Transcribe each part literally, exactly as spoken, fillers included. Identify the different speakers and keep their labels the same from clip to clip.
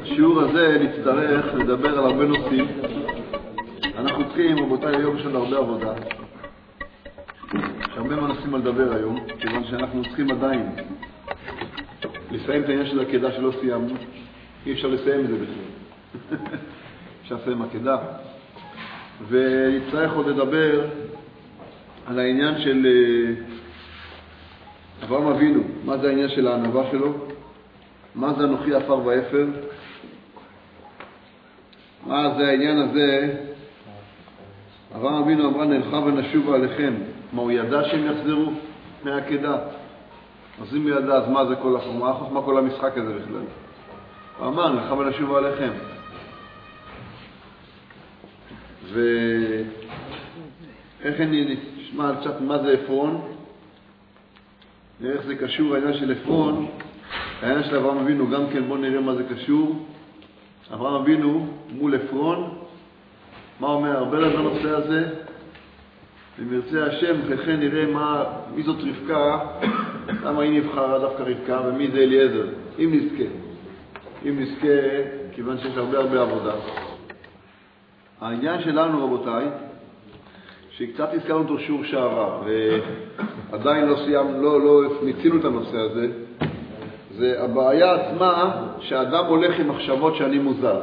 Speaker 1: בשיעור הזה נצטרך לדבר על הרבה נושאים. אנחנו צריכים, רבותיי, היום יש לנו הרבה עבודה. יש הרבה מנסים על לדבר היום, כיוון שאנחנו צריכים עדיין לסיים את העניין של העקדה שלא סיימנו. אי אפשר לסיים את זה בכלל. אפשר לסיים עקדה. ונצטרך עוד לדבר על העניין של אברהם אבינו. מה זה העניין של הענווה שלו? מה זה אנוכי עפר ואפר? מה זה העניין הזה? אברהם אבינו אמרה נלכה ונשובה עליכם. מה, הוא ידע שהם יחזרו מהעקדה? אז אם הוא ידע, אז מה זה כל החוכמה? מה כל המשחק הזה בכלל? הוא אמר נלכה ונשובה עליכם. ואיך אני נשמע קצת מה זה עפרון? איך זה קשור העניין של עפרון? העניין של אברהם אבינו גם כן, בואו נראה מה זה קשור. אברהם אבינו מול עפרון, מה אומר? הרבה לזה הנושא הזה. אם ירצה השם, אחרי נראה מה, מי זאת רבקה, למה היא נבחרה דווקא רבקה, ומי זה אליעזר, אם נזכה. אם נזכה, כיוון שיש הרבה הרבה עבודה. העניין שלנו, רבותיי, שקצת הזכרנו אותו שיעור שעבר, ועדיין לא סיימנו, לא, לא ניצינו את הנושא הזה, זה הבעיה עצמה שאדם הולך עם מחשבות שאני מוזר.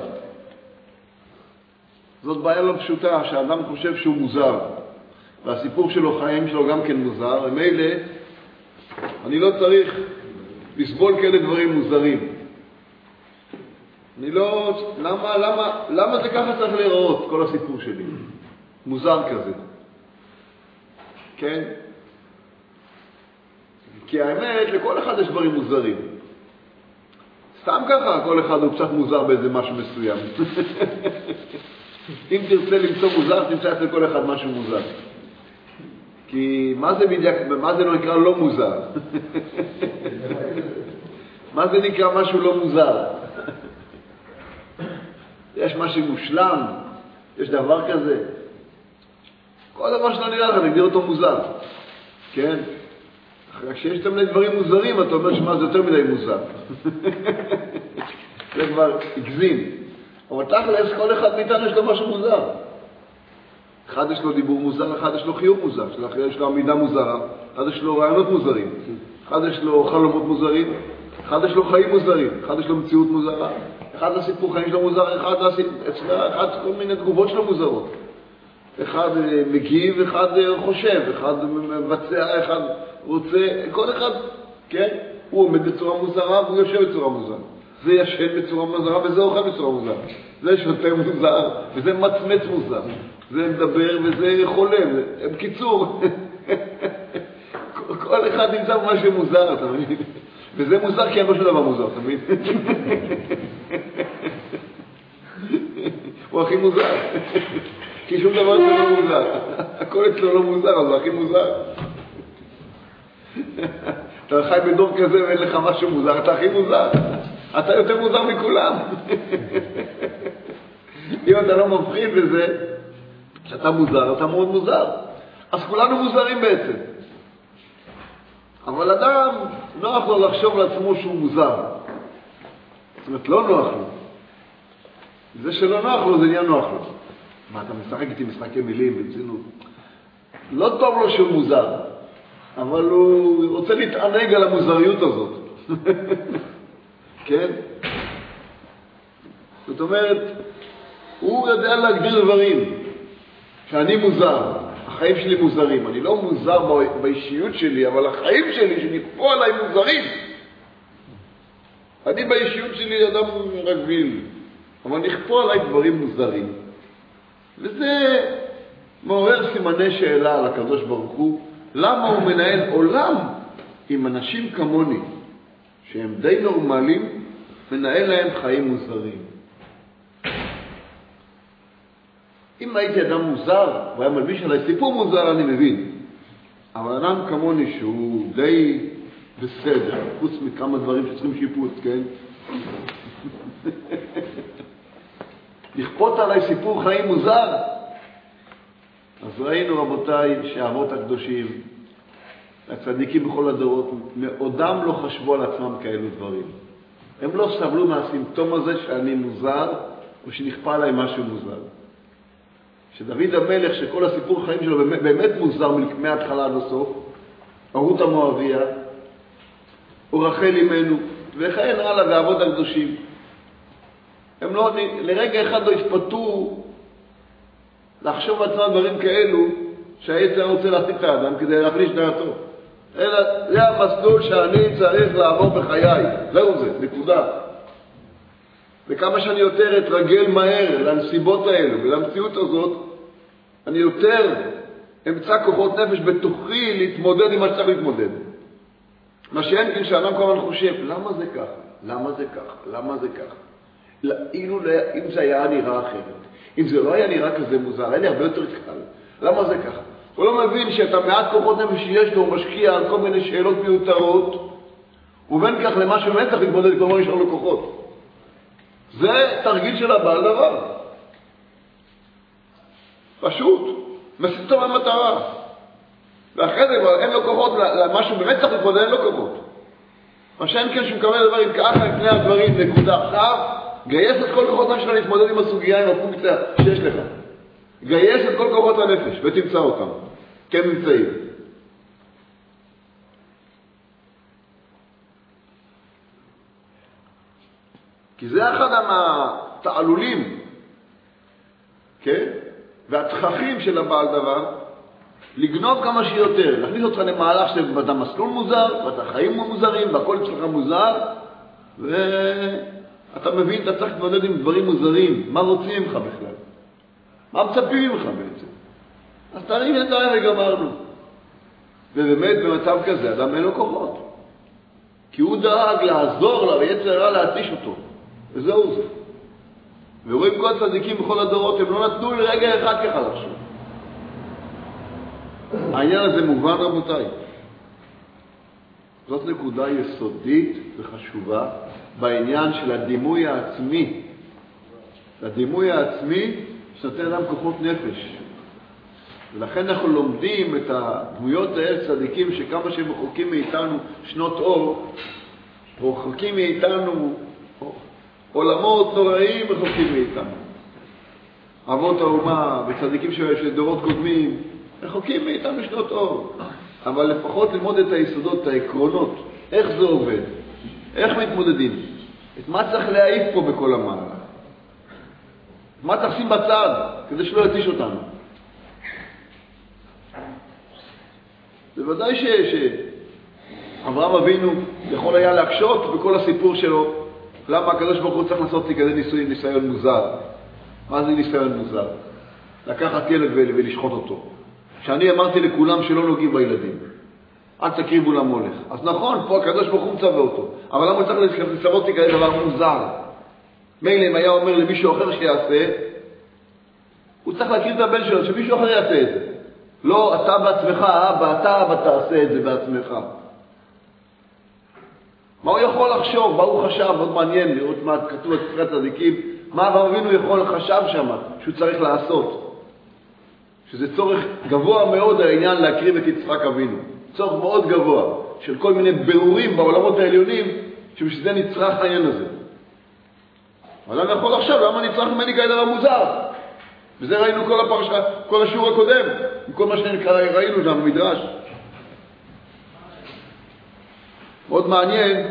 Speaker 1: זאת בעיה לא פשוטה, שאדם חושב שהוא מוזר, והסיפור שלו, חיים שלו גם כן מוזר, ומילא אני לא צריך לסבול כאלה דברים מוזרים. אני לא, למה, למה, למה זה ככה צריך להיראות, כל הסיפור שלי? מוזר כזה. כן? כי האמת, לכל אחד יש דברים מוזרים. סתם ככה, כל אחד הוא קצת מוזר באיזה משהו מסוים. אם תרצה למצוא מוזר, תמצא אצל כל אחד משהו מוזר. כי מה זה בדיוק, מה זה לא נקרא לא מוזר? מה זה נקרא משהו לא מוזר? יש משהו מושלם, יש דבר כזה. כל דבר שלא נראה לך, נגדיר אותו מוזר. כן? כשיש תמיד דברים מוזרים, אתה אומר שמה זה יותר מדי מוזר. זה כבר הגזים. אבל תכלס, כל אחד מאיתנו יש לו משהו מוזר. אחד יש לו דיבור מוזר, אחד יש לו חיוך מוזר, אחד יש לו עמידה מוזרה, אחד יש לו רעיונות מוזרים, אחד יש לו חלומות מוזרים, אחד יש לו חיים מוזרים, אחד יש לו מציאות מוזרה, אחד לסיפור חיים שלו מוזר, אחד, אצלה, אחד כל מיני תגובות שלו מוזרות. אחד מגיב, אחד חושב, אחד מבצע, אחד רוצה, כל אחד, כן? הוא עומד בצורה מוזרה והוא יושב בצורה מוזרה. זה ישן בצורה מוזרה וזה אוכל בצורה מוזרה. זה שותה מוזר וזה מצמץ מוזר. זה מדבר וזה חולם. בקיצור, כל אחד נמצא במשהו מוזר, אתה מבין? וזה מוזר כי אין משהו דבר מוזר, אתה מבין? הוא הכי מוזר. כי שום דבר זה לא מוזר. הכל אצלו לא מוזר, אז הוא הכי מוזר. אתה חי בדור כזה ואין לך משהו מוזר, אתה הכי מוזר. אתה יותר מוזר מכולם. אם אתה לא מבחין בזה, שאתה מוזר, אתה מאוד מוזר. אז כולנו מוזרים בעצם. אבל אדם נוח לו לחשוב לעצמו שהוא מוזר. זאת אומרת, לא נוח לו. זה שלא נוח לו, זה נהיה נוח לו. מה, אתה משחק איתי משחקי מילים, בצינות? לא טוב לו שהוא מוזר, אבל הוא רוצה להתענג על המוזריות הזאת. כן? זאת אומרת, הוא יודע להגדיר דברים. שאני מוזר, החיים שלי מוזרים. אני לא מוזר באישיות שלי, אבל החיים שלי שנכפו עליי מוזרים. אני באישיות שלי אדם רגיל, אבל נכפו עליי דברים מוזרים. וזה מעורר סימני שאלה על הקדוש ברוך הוא, למה הוא מנהל עולם עם אנשים כמוני, שהם די נורמליים, מנהל להם חיים מוזרים. אם הייתי אדם מוזר, והיה מלביש עליי סיפור מוזר, אני מבין. אבל אדם כמוני שהוא די בסדר, חוץ מכמה דברים שצריכים שיפוט, כן? לכפות עליי סיפור חיים מוזר. אז ראינו, רבותיי, שהאבות הקדושים, הצדיקים בכל הדורות, מעודם לא חשבו על עצמם כאלו דברים. הם לא סבלו מהסימפטום הזה שאני מוזר, או שנכפה עליי משהו מוזר. שדוד המלך, שכל הסיפור החיים שלו באמת, באמת מוזר מההתחלה עד הסוף, רות המואביה, ורחל אמנו, וכן הלאה, והאבות הקדושים. הם לא, לרגע אחד לא התפתו לחשוב עצמם דברים כאלו, שהיצר רוצה להחזיק את האדם כדי להחליש דעתו. אלא זה המסלול שאני צריך לעבור בחיי. זהו זה, נקודה. וכמה שאני יותר אתרגל מהר לנסיבות האלו ולמציאות הזאת, אני יותר אמצא כוחות נפש בתוכי להתמודד עם מה שצריך להתמודד. מה שאין כן שאדם כל הזמן חושב, למה זה ככה? למה זה ככה? למה זה ככה? אילו, אם זה היה נראה אחרת, אם זה לא היה נראה כזה מוזר, היה לי הרבה יותר קל. למה זה ככה? הוא לא מבין שאתה מעט כוחות נפש שיש לו, הוא משקיע על כל מיני שאלות מיותרות, ובין כך למה שבאמת צריך להתמודד כל מה יש לו כוחות. זה תרגיל של הבעל דבר. פשוט. מסיתו מהמטרה. ואחרי זה כבר אין לו כוחות, למה שהוא באמת צריך להתמודד, אין לו כוחות. מה שאין כן שהוא מקבל דברים ככה עם פני הדברים, נקודה. עכשיו, גייס את כל כוחות שלך להתמודד עם הסוגיה, עם הפונקציה שיש לך. גייס את כל כוחות הנפש ותמצא אותם. כן נמצאים. כי זה אחד מהתעלולים, כן? והתככים של הבעל דבר, לגנוב כמה שיותר, להכניס אותך למהלך שאתה מסלול מוזר, ואתה חיים מוזרים, והכל אצלך מוזר, ואתה מבין, אתה צריך להתמודד עם דברים מוזרים. מה רוצים ממך בכלל? מה מצפים ממך בעצם? אז תרים את העין וגמרנו. ובאמת במצב כזה, אדם אין לו כוחות. כי הוא דאג לעזור לה, ויצר רע להתיש אותו. וזהו זה. ורואים כל הצדיקים בכל הדורות, הם לא נתנו לרגע אחד ככה לחשוב. העניין הזה מובן, רבותיי. זאת נקודה יסודית וחשובה בעניין של הדימוי העצמי. הדימוי העצמי שנותן אדם כוחות נפש. ולכן אנחנו לומדים את הדמויות האלה צדיקים שכמה שהם רחוקים מאיתנו שנות אור, רחוקים מאיתנו עולמות נוראים רחוקים מאיתנו. אבות האומה וצדיקים של דורות קודמים רחוקים מאיתנו שנות אור. אבל לפחות ללמוד את היסודות, את העקרונות, איך זה עובד, איך מתמודדים, את מה צריך להעיף פה בכל המעלה, מה צריך לשים בצד כדי שלא יתיש אותנו. בוודאי שאברהם אבינו יכול היה להקשות בכל הסיפור שלו, למה הקדוש ברוך הוא צריך לעשות לי כזה ניסוי, ניסיון מוזר. מה זה ניסיון מוזר? לקחת ילד ולשחוט אותו. שאני אמרתי לכולם שלא נוגעים בילדים. אל תקריבו למולך. אז נכון, פה הקדוש ברוך הוא מצווה אותו. אבל למה הוא צריך לצוות לי כזה דבר מוזר? מילא אם היה אומר למישהו אחר שיעשה, הוא צריך להכיר את הבן שלו, שמישהו אחר יעשה את זה. לא, אתה בעצמך, אבא, אתה אבא תעשה את זה בעצמך. מה הוא יכול לחשוב? מה הוא חשב? מאוד מעניין לראות מה כתוב בספרי הצדיקים. מה אברהם אבינו יכול לחשב שם שהוא צריך לעשות? שזה צורך גבוה מאוד העניין להקריב את יצחק אבינו. צורך מאוד גבוה של כל מיני ברורים בעולמות העליונים שבשביל זה נצרך העניין הזה. אבל אני יכול לחשוב למה נצרך ממני כאלה דבר מוזר? וזה ראינו כל הפרשה, כל השיעור הקודם, כל מה שראינו שם במדרש. מאוד מעניין.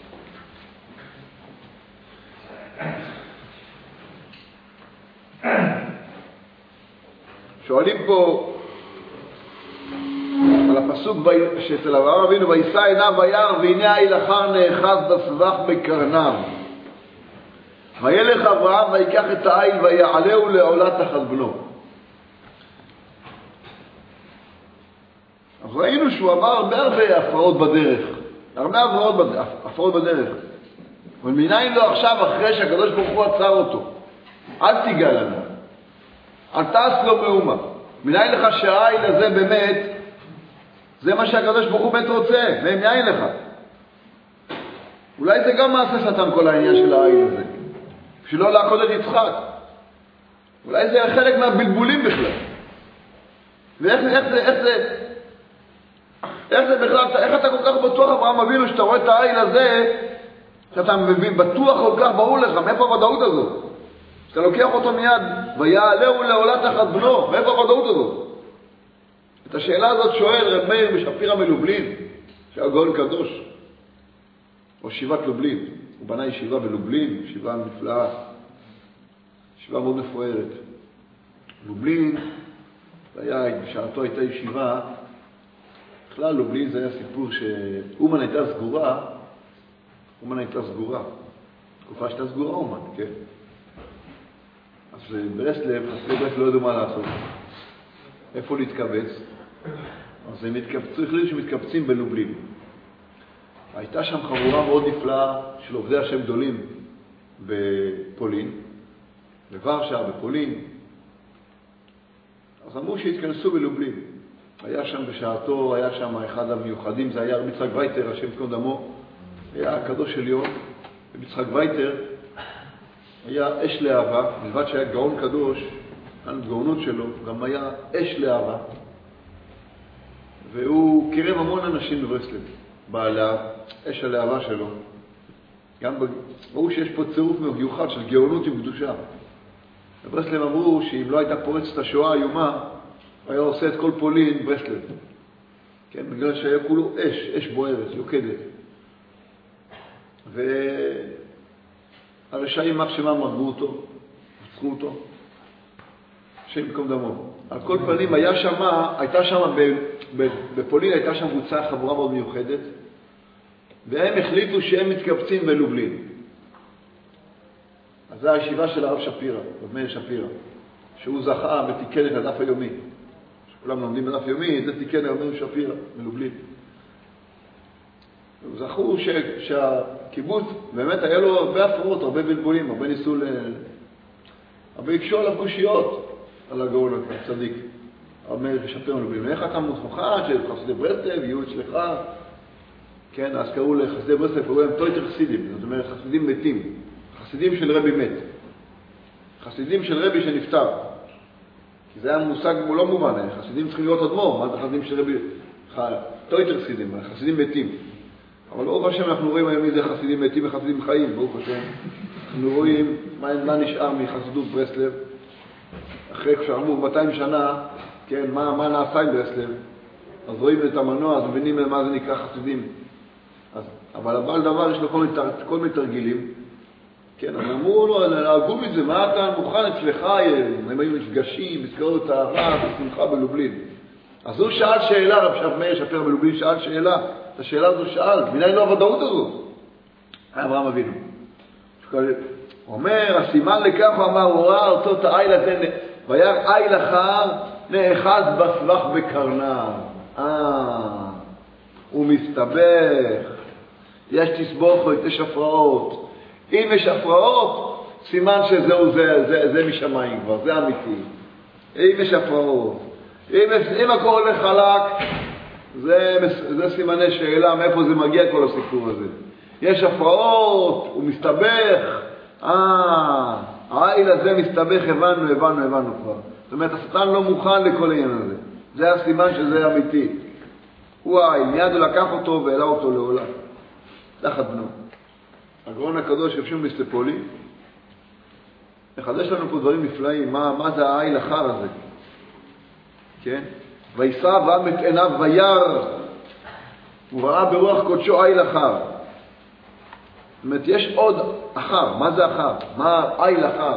Speaker 1: שואלים פה על הפסוק שאצל אברהם אבינו, וישא עיניו וירא והנה העיל אחר נאחז בסבך בקרניו. וילך אברהם ויקח את העיל ויעלהו לעולה תחת בנו. אז ראינו שהוא אמר הרבה הרבה הפרעות בדרך. הרבה הפרעות בדרך. הפרעות בדרך. אבל מניין לו עכשיו אחרי שהקדוש ברוך הוא עצר אותו? אל תיגע לנו. אל תעש לו מאומה. מניין לך שהעיל הזה באמת, זה מה שהקדוש ברוך הוא באמת רוצה. מניין לך. אולי זה גם מעשה שטן כל העניין של העיל הזה. שלא לעקוד את יצחק. אולי זה חלק מהבלבולים בכלל. ואיך זה, איך זה, איך זה, איך זה בכלל, איך אתה כל כך בטוח אברהם אבינו שאתה רואה את העיל הזה, שאתה מבין, בטוח כל כך ברור לך, מאיפה הוודאות הזאת? שאתה לוקח אותו מיד, ויעלהו לעולה תחת בנו, מאיפה הוודאות הזאת? את השאלה הזאת שואל רב מאיר בשפירא מלובלין, שהיה גאון קדוש, או ישיבת לובלין. הוא בנה ישיבה בלובלין, ישיבה נפלאה, ישיבה מאוד מפוארת. לובלין, היה, בשעתו הייתה ישיבה, בכלל לובלין זה היה סיפור שאומן הייתה סגורה, אומן הייתה סגורה, תקופה שהייתה סגורה אומן, כן. אז ברסלב, חסידי ברסלב לא ידעו מה לעשות, איפה להתקבץ, אז הם התקבצו, החליטו שמתקבצים בלובלין. הייתה שם חבורה מאוד נפלאה של עובדי השם גדולים בפולין, בוורשה, בפולין. אז אמרו שהתכנסו בלובלין. היה שם בשעתו, היה שם אחד המיוחדים, זה היה רבי יצחק וייטר, השם ייקום דמו, היה הקדוש עליון. רבי יצחק וייטר היה אש לאהבה, מלבד שהיה גאון קדוש, הגאונות שלו, גם היה אש לאהבה. והוא קירב המון אנשים בברסלב, בעלה, אש הלאהבה שלו. גם ברור שיש פה צירוף מיוחד של גאונות עם קדושה. בברסלב אמרו שאם לא הייתה פורצת השואה האיומה, היה עושה את כל פולין ברסלב. כן, בגלל שהיה כולו אש, אש בוערת, יוקדת. והרשעים אח שמם מרגו אותו, עצרו אותו. השם ייקום דמו. על כל פנים, היה שמה, הייתה שמה, בפולין הייתה שם קבוצה, חבורה מאוד מיוחדת, והם החליטו שהם מתקבצים בלובלין. אז זו הישיבה של הרב שפירא, רב מאיר שפירא, שהוא זכה ותיקן את הדף היומי. שכולם לומדים בדף יומי, זה תיקן רב מאיר שפירא, בלובלין. זכו ש... שהקיבוץ, באמת היה לו הרבה הפרעות, הרבה בלבולים, הרבה ניסו ל... הרבה הקשו עליו קושיות על הגאון הצדיק. רב מאיר שפירא בלובלין. איך אתה מוכן שחסידי ברסלב יהיו אצלך? כן, אז קראו לחסידי ברסלב, קראו להם טויטר חסידים, זאת אומרת חסידים מתים, חסידים של רבי מת, חסידים של רבי שנפטר. כי זה היה מושג לא מובן, חסידים צריכים להיות אדמו"ר, מה זה חסידים של רבי? טויטר חסידים, חסידים מתים. אבל ברוך השם אנחנו רואים היום מי זה חסידים מתים וחסידים חיים, ברוך השם. אנחנו רואים מה, מה נשאר מחסידות ברסלב, אחרי כשאמרו מאתיים שנה, כן, מה, מה נעשה עם ברסלב, אז רואים את המנוע, אז מבינים מה זה נקרא חסידים. אז, אבל הבעל דבר יש לו כל, כל מיני תרגילים, כן, אז אמרו לו, להגו מזה, מה אתה מוכן אצלך, הם היו נפגשים, הזכרו את הרב, בשמחה בלובלין. אז הוא שאל שאלה, רב מאיר שפירא בלובלין שאל שאלה, את השאלה הזו שאל, מנין לא הוודאות הזו? אברהם אבינו. הוא אומר, הסימן לכך הוא אמר, הוא ראה אותו את העיל הזה, וירא עיל אחר, נאחז בסבך בקרניו. אה, הוא מסתבך. יש תסבוכות, יש הפרעות. אם יש הפרעות, סימן שזהו זה, זה, זה משמיים כבר, זה אמיתי. אם יש הפרעות. אם, אם הכל הולך חלק, זה, זה סימני שאלה, מאיפה זה מגיע כל הסיפור הזה. יש הפרעות, הוא מסתבך. אה, העיל הזה מסתבך, הבנו, הבנו, הבנו כבר. זאת אומרת, השטן לא מוכן לכל העניין הזה. זה הסימן שזה אמיתי. הוא העיל, מיד הוא לקח אותו והעלה אותו לעולם. תחת בנו. הגאון הקדוש רב שמעון מסטפולי מחדש לנו פה דברים נפלאים. מה, מה זה העיל אחר הזה? כן? וישא ועם את עיניו וירא. הוא ראה ברוח קודשו עיל אחר. זאת אומרת, יש עוד אחר. מה זה אחר? מה עיל אחר?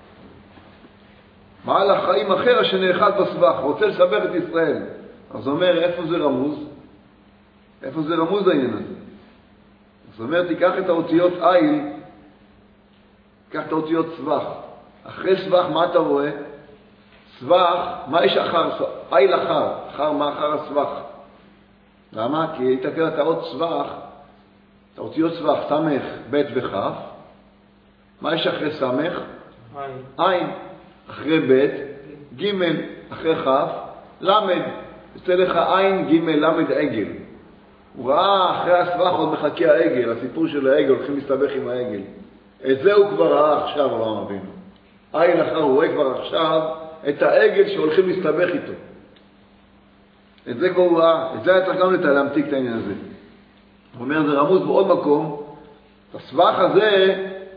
Speaker 1: מעל החיים אחר שנאחז בסבך, רוצה לסבך את ישראל. אז הוא אומר, איפה זה רמוז? איפה זה רמוז העניין הזה? זאת אומרת, תיקח את האותיות עיל, תיקח את האותיות סבך. אחרי סבך, מה אתה רואה? סבך, מה יש אחר? עיל אחר. אחר, מה אחר הסבך? למה? כי היית קראת את האות סבך, את האותיות סבך, סמך, ב' וח'. מה יש אחרי סמך? עין. עין. אחרי ב', ג', אחרי כ', למד. יוצא לך עין, ג', למד, עגל. הוא ראה אחרי הסבך עוד מחכה העגל, הסיפור של העגל, הולכים להסתבך עם העגל. את זה הוא כבר ראה עכשיו, אברהם אבינו. עין אחר הוא רואה כבר עכשיו את העגל שהולכים להסתבך איתו. את זה כבר הוא ראה, את זה היה צריך גם להמתיק את העניין הזה. הוא אומר, זה רמוז בעוד מקום, הסבך הזה,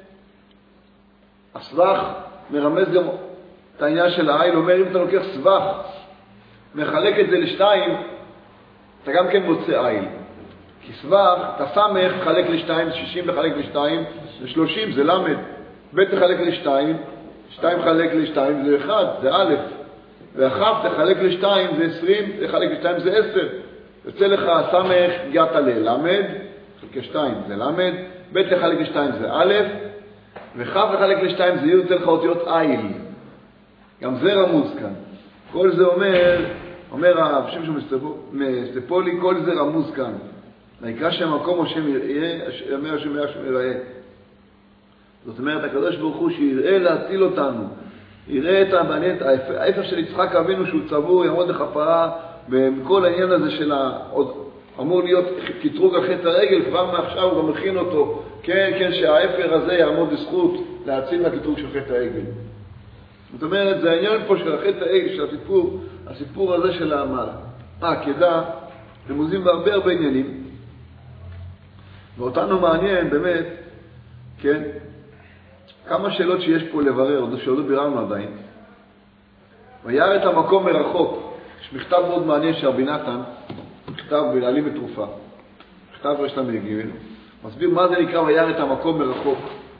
Speaker 1: הסבך מרמז גם את העניין של העיל, אומר אם אתה לוקח סבך, מחלק את זה לשתיים, אתה גם כן מוצא עיל. כי סבך, אתה סמך, חלק לשתיים, שישים לחלק לשתיים, זה שלושים, זה למד. ב' תחלק לשתיים, שתיים חלק לשתיים, זה אחד, זה א'. ואחר תחלק לשתיים, זה עשרים, תחלק לשתיים, זה עשר. יוצא לך סמך, הגעת ללמד, חלקי שתיים, זה למד. ב' לחלק לשתיים, זה א'. וחף לחלק לשתיים, זה יוצא לך אותיות עיל. גם זה רמוז כאן. כל זה אומר, אומר הרב שמשון מסטפולי, כל זה רמוז כאן. ויקרא שם מקום השם יראה, אומר השם יראה השם יראה. זאת אומרת, הקדוש ברוך הוא שיראה להציל אותנו. יראה את המעניין, ההפך של יצחק אבינו שהוא צבור, יעמוד לכפרה, בכל העניין הזה של ה... אמור להיות קטרוג על חטא הרגל, כבר מעכשיו הוא גם מכין אותו. כן, כן, שההפר הזה יעמוד לזכות להציל מהקטרוג של חטא הרגל. זאת אומרת, זה העניין פה של החטא הרגל, של הסיפור, הסיפור הזה של העמל. העקדה, רמוזים בהרבה הרבה עניינים. ואותנו מעניין באמת, כן, כמה שאלות שיש פה לברר, עוד שעוד לא ביררנו עדיין. וירא את המקום מרחוק. יש מכתב מאוד מעניין של רבי נתן, מכתב בלעלים בתרופה. מכתב רשת המגיבים. מסביר מה זה נקרא וירא את המקום מרחוק.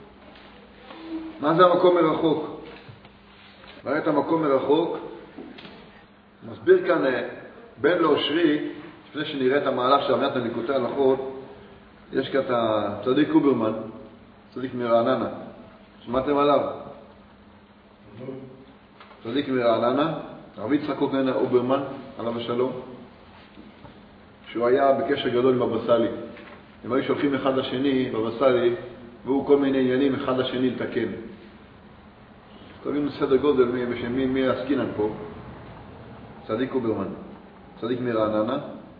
Speaker 1: מה זה המקום מרחוק? וירא את המקום מרחוק. מסביר כאן בן לאושרי, לפני שנראה את המהלך של רבי נתן ליקוטי הלכות, יש כאן את הצדיק קוברמן, צדיק מרעננה. שמעתם עליו? צדיק מרעננה, רבי יצחק קוברמן, עליו השלום, שהוא היה בקשר גדול עם הבבא סאלי. הם היו שולחים אחד לשני, בבבא סאלי, והוא כל מיני עניינים אחד לשני לתקן. תבינו סדר גודל מי, מי עסקינן פה. צדיק קוברמן, צדיק מרעננה.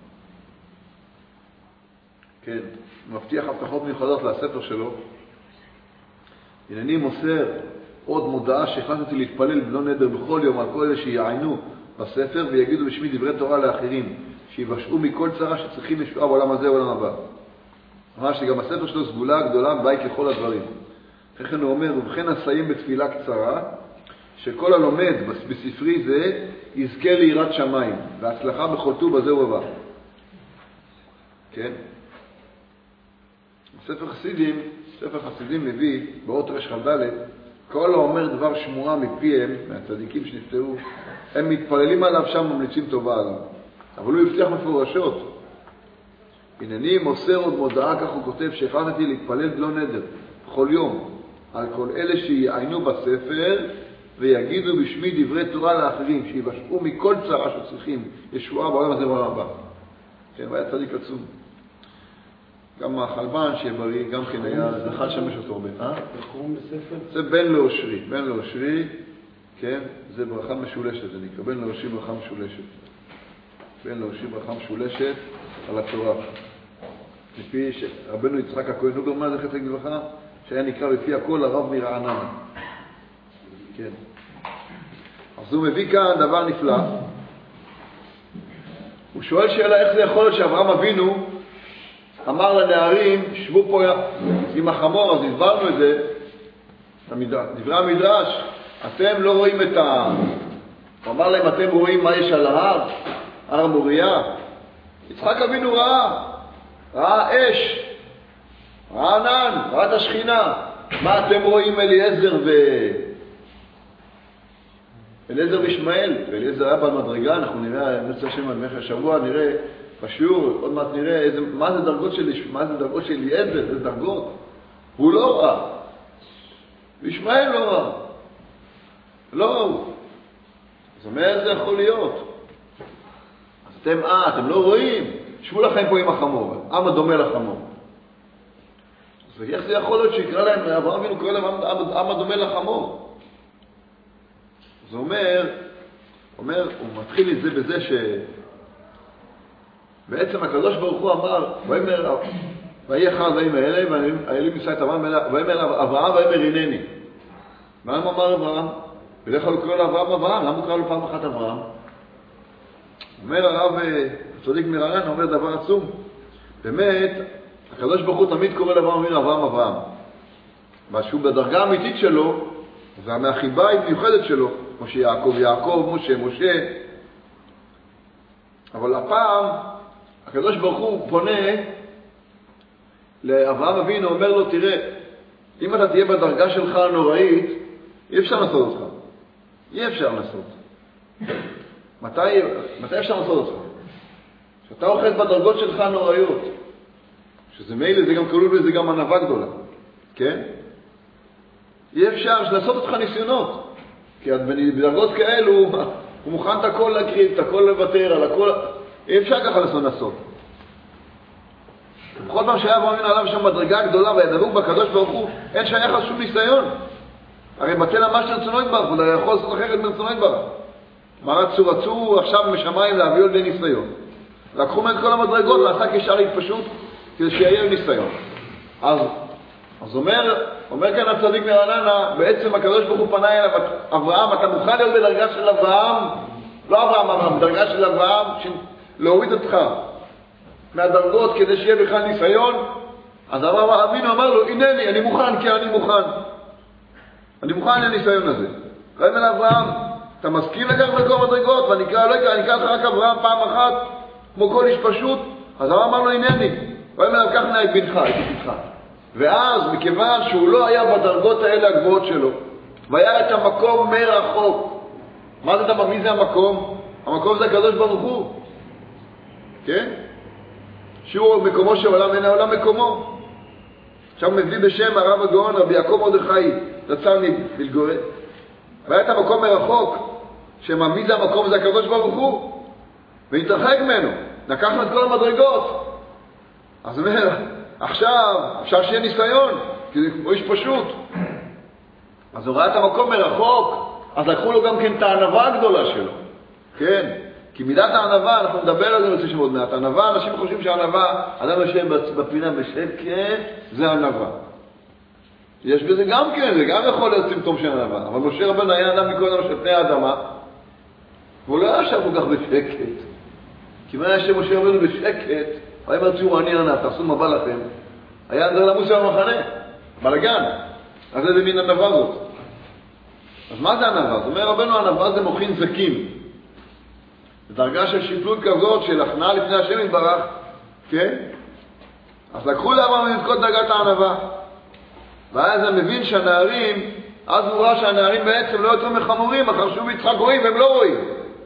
Speaker 1: כן, הוא מבטיח הבטחות מיוחדות לספר שלו. הנני מוסר עוד מודעה שהחלטתי להתפלל בלא נדר בכל יום על כל אלה שיעיינו בספר ויגידו בשמי דברי תורה לאחרים, שיבשעו מכל צרה שצריכים ישועה בעולם הזה ובעולם הבא. ממש שגם הספר שלו סגולה גדולה בית לכל הדברים. לכן הוא אומר, ובכן אסיים בתפילה קצרה, שכל הלומד בספרי זה יזכה ליראת שמיים, והצלחה בכל טוב בזה ובא. כן? ספר חסידים, ספר חסידים מביא, באות רשכ"ד, כל האומר דבר שמועה מפיהם, מהצדיקים שנפטרו, הם מתפללים עליו שם, ממליצים טובה עליו. אבל הוא הבטיח מפורשות. הנני מוסר עוד מודעה, כך הוא כותב, שהחלטתי להתפלל בלא נדר, בכל יום, על כל אלה שיעיינו בספר, ויגידו בשמי דברי תורה לאחרים, שיבשעו מכל צרה שצריכים ישועה בעולם הזה ובעולם הבא. כן, הוא היה צדיק עצום. גם החלבן שיהיה בריא, גם כן היה זכה לשמש אותו הרבה. אה? זה בן לאושרי. בן לאושרי, כן, זה ברכה משולשת, זה נקרא. בן לאושרי ברכה משולשת. בן לאושרי ברכה משולשת על התורה. לפי שרבנו יצחק הכהן אוברמן, זכר צדיק לברכה, שהיה נקרא בפי הכל הרב מרעננה. כן. אז הוא מביא כאן דבר נפלא. הוא שואל שאלה איך זה יכול להיות שאברהם אבינו אמר לנערים, שבו פה עם החמור, אז הסברנו את זה, דברי המדרש, אתם לא רואים את ה... הוא אמר להם, אתם רואים מה יש על ההר, הר מוריה? יצחק אבינו ראה, ראה אש, ראה ענן, ראה את השכינה. מה אתם רואים אליעזר ו... אליעזר וישמעאל? ואליעזר היה במדרגה, אנחנו נראה, נצא שם על מלך השבוע, נראה בשיעור, עוד מעט נראה איזה, מה זה דרגות של, מה זה דרגות של אליעזר, איזה דרגות. הוא לא ראה. וישמעאל לא ראה. לא ראו. זאת אומרת, זה יכול להיות. אז אתם, אה, אתם לא רואים? שבו לכם פה עם החמור. עם הדומה לחמור. אז איך זה יכול להיות שיקרא להם, אברהם אבינו קורא להם עם הדומה לחמור? זה אומר, אומר, הוא מתחיל את זה בזה ש... בעצם הקדוש ברוך הוא אמר, ויאמר, ויהי אחד ויאמר אלה, והאלים יישא את אברהם, ויאמר אברהם ויאמר הנני. מה אמר אברהם? בדרך כלל הוא קורא לאברהם אברהם, למה הוא קורא לו פעם אחת אברהם? אומר הרב צדיק מרעננה, אומר דבר עצום. באמת, הקדוש ברוך הוא תמיד קורא לאברהם אבינו אברהם אברהם. משהו בדרגה האמיתית שלו, זה מהחיבה המיוחדת שלו, כמו שיעקב יעקב, משה משה. אבל הפעם הקדוש ברוך הוא פונה לאברהם אבינו, אומר לו, תראה, אם אתה תהיה בדרגה שלך הנוראית, אי אפשר לעשות אותך. אי אפשר לעשות. מתי, מתי אפשר לעשות אותך? שאתה אוחז בדרגות שלך הנוראיות. שזה מילא, זה גם כלול בזה גם ענווה גדולה. כן? אי אפשר לעשות אותך ניסיונות. כי בדרגות כאלו, הוא מוכן את הכל להקריב, את הכל לוותר, על הכל... אי אפשר ככה לעשות. בכל פעם שהיה אברהם אבינו עליו שם מדרגה גדולה וידבוק בקדוש ברוך הוא, אין שייך על שום ניסיון. הרי בטל ממש לרצונו יתברך, הוא לא יכול לעשות אחרת מרצונו יתברך. מה רצו? רצו עכשיו משמיים להביאו לידי ניסיון. לקחו מהם כל המדרגות ועשה כשאר התפשוט כדי שיהיה ניסיון. אז, אז אומר, אומר כאן הצדיק מרעננה, בעצם הקדוש ברוך הוא פנה אליו, אברהם, אתה מוכן להיות בדרגה של אברהם? לא אברהם, אברהם, בדרגה של אברהם, להוריד אותך מהדרגות כדי שיהיה בכלל ניסיון. אז אברהם אבינו אמר לו, הנני, אני מוכן, כי אני מוכן. אני מוכן לניסיון הזה. ראיתם אל אברהם, אתה מסכים לקחת לכל מדרגות, ואני אקרא, לא אקרא, אני אקרא לך רק אברהם פעם אחת, כמו כל איש פשוט. אז אברהם אמר לו, הנני. ראיתם אליו, קח נא את בנך, את בנך. ואז, מכיוון שהוא לא היה בדרגות האלה הגבוהות שלו, והיה את המקום מרחוק. מה זה דבר? מי זה המקום? המקום זה הקדוש ברוך הוא. כן? שהוא מקומו של עולם, אין העולם מקומו. עכשיו מביא בשם הרב הגאון, רבי יעקב מרדכי, רצה להתגורר. והיה את המקום מרחוק, שמי זה המקום? זה הקדוש ברוך הוא. והתרחק ממנו. לקחנו את כל המדרגות. אז הוא אומר, עכשיו אפשר שיהיה ניסיון, כי הוא איש פשוט. אז הוא ראה את המקום מרחוק, אז לקחו לו גם כן את הענווה הגדולה שלו. כן? כי מידת הענווה, אנחנו נדבר על זה בצורה שמות מעט. הענווה, אנשים חושבים שהענווה, אדם יושב בפינה בשקט, זה ענווה. יש בזה גם כן, זה גם יכול להיות סימפטום של ענווה. אבל משה רבנו היה אדם מכל אדם של פני האדמה, והוא לא היה שם כל כך בשקט. כי מה היה שמשה רבנו בשקט, היה מרצו אני ענב, תעשו מבא לכם. היה אנדר למוסי במחנה, בלגן. אז איזה מין ענווה זאת. אז מה זה ענווה? זאת אומרת, רבנו ענווה זה מוכין זקים. דרגה של שיפלות כזאת, של הכנעה לפני השם יתברך, כן? אז לקחו לאברהם את כל דרגת הענווה. ואז הוא מבין שהנערים, אז הוא ראה שהנערים בעצם לא יותר מחמורים, אחר שהוא ביצחק רואים, והם לא רואים.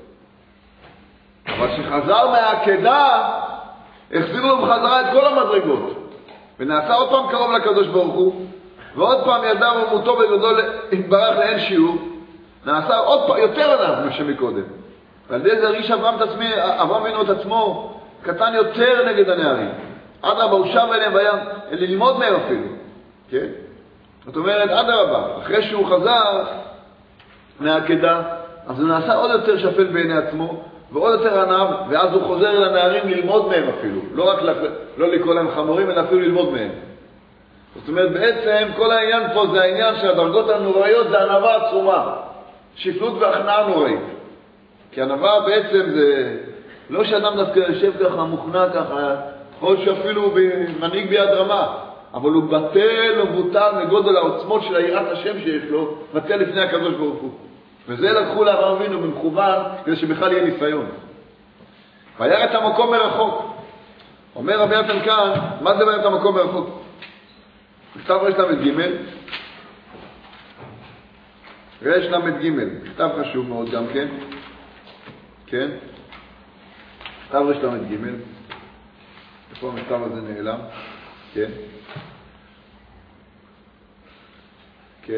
Speaker 1: אבל שחזר מהעקדה, החזירו לו בחזרה את כל המדרגות. ונעשה עוד פעם קרוב לקדוש ברוך הוא, ועוד פעם ידע ומותו וגדול התברך לאין שיעור, נעשה עוד פעם יותר ענב משמקודם. ועל ידי זה הרגיש אברהם את עצמי, אברהם אבינו את עצמו, קטן יותר נגד הנערים. עד רבה הוא שב אליהם והיה ללמוד מהם אפילו. כן? זאת אומרת, עד רבה, אחרי שהוא חזר מהעקדה, אז הוא נעשה עוד יותר שפל בעיני עצמו, ועוד יותר ענב, ואז הוא חוזר לנערים ללמוד מהם אפילו. לא רק לא לקרוא להם חמורים, אלא אפילו ללמוד מהם. זאת אומרת, בעצם כל העניין פה זה העניין של הדרגות הנוראיות, זה ענווה עצומה. שפלות והכנעה נוראית. כי ענווה בעצם זה לא שאדם דווקא יושב ככה, מוכנע ככה, יכול שאפילו מנהיג ביד רמה, אבל הוא בטל ומבוטל מגודל העוצמות של היראת השם שיש לו, בטל לפני הקדוש ברוך הוא. וזה לקחו לאברהם אבינו במכוון כדי שבכלל יהיה ניסיון. וירא את המקום מרחוק. אומר רבי נתן כאן, מה זה וירא את המקום מרחוק? כתב רש למד ג' רש למד ג' כתב חשוב מאוד גם כן. כן? כתב רש למד ג' איפה המכתב הזה נעלם? כן? כן.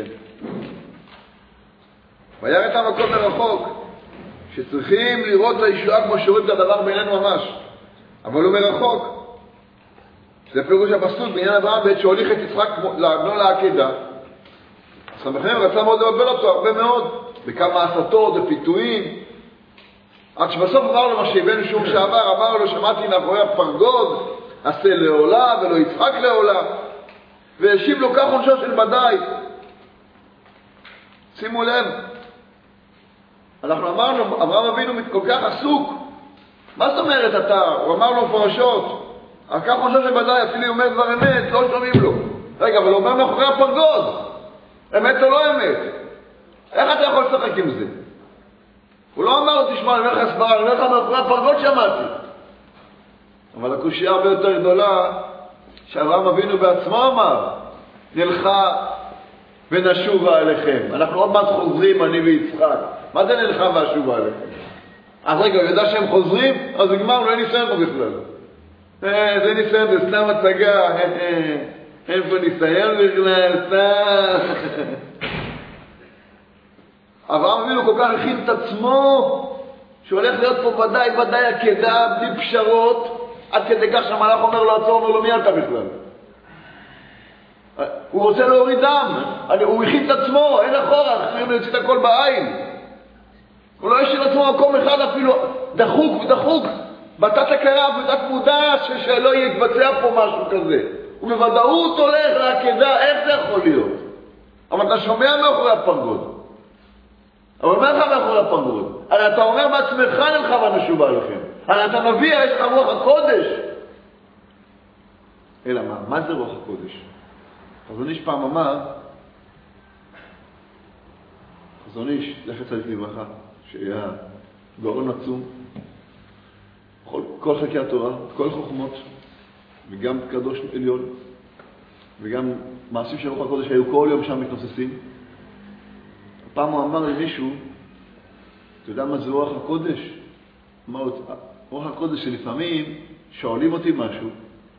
Speaker 1: וירא את המקום מרחוק, שצריכים לראות לישועה כמו שרואים את הדבר בינינו ממש, אבל הוא מרחוק. זה פירוש הפסוק בעניין אברהם בעת שהוליך את יצחק לבנו לעקדה. סמכם רצה מאוד לבלבל אותו הרבה מאוד, בכמה הסתות ופיתויים, עד שבסוף אמר לו מה שהבאנו שום שעבר, אמר לו שמעתי מאחורי הפרגוד, עשה לעולה ולא יצחק לעולה, והשיב לו כך עונשו של בדאי. שימו לב, אנחנו אמרנו, אברהם אבינו כל כך עסוק. מה זאת אומרת אתה? הוא אמר לו פרשות, אז כך חושב שבוודאי, אפילו אומר דבר אמת, לא שומעים לו. רגע, אבל הוא אומר מאחורי הפרגוד. אמת או לא אמת? איך אתה יכול לשחק עם זה? הוא לא אמר לו, תשמע, אני אומר לך הסברה, אני אומר לך מאחורי הפרגוד שמעתי. אבל הקושיה הרבה יותר גדולה, שאברהם אבינו בעצמו אמר, נלכה ונשובה עליכם. אנחנו עוד מעט חוזרים, אני ויצחק. מה זה נלכה והשובה עליכם? אז רגע, הוא ידע שהם חוזרים, אז נגמר לו, אין ניסיון פה בכלל. זה ניסיון, זה סתם הצגה. אין פה ניסיון בכלל, סתם. אברהם אבינו כל כך הכין את עצמו, שהולך להיות פה ודאי ודאי עקדה, בלי פשרות, עד כדי כך שהמלאך אומר לו, עצור, אומר לו, מי אתה בכלל? הוא רוצה להוריד דם, הוא הכין את עצמו, אין אחורה, אחרים להוציא את הכל בעין. הוא לא השאיר לעצמו מקום אחד אפילו דחוק ודחוק, בתת הכרה ובתת מודע שלא יתבצע פה משהו כזה. הוא בוודאות הולך לעקדה, איך זה יכול להיות? אבל אתה שומע מאחורי הפרגוד. אבל מה לך מאחורי הפרגוד? הרי אתה אומר בעצמך נלכה ונשובה עליכם. הרי אתה מביא, יש לך רוח הקודש. אלא מה? מה זה רוח הקודש? חזון איש פעם אמר, חזון איש, זכר צדיק לברכה, שהיה גאון עצום, כל, כל חלקי התורה, כל חוכמות, וגם קדוש עליון, וגם מעשים של רוח הקודש היו כל יום שם מתנוססים. פעם הוא אמר למישהו, אתה יודע מה זה רוח הקודש? אמר לו, רוח הקודש שלפעמים שואלים אותי משהו,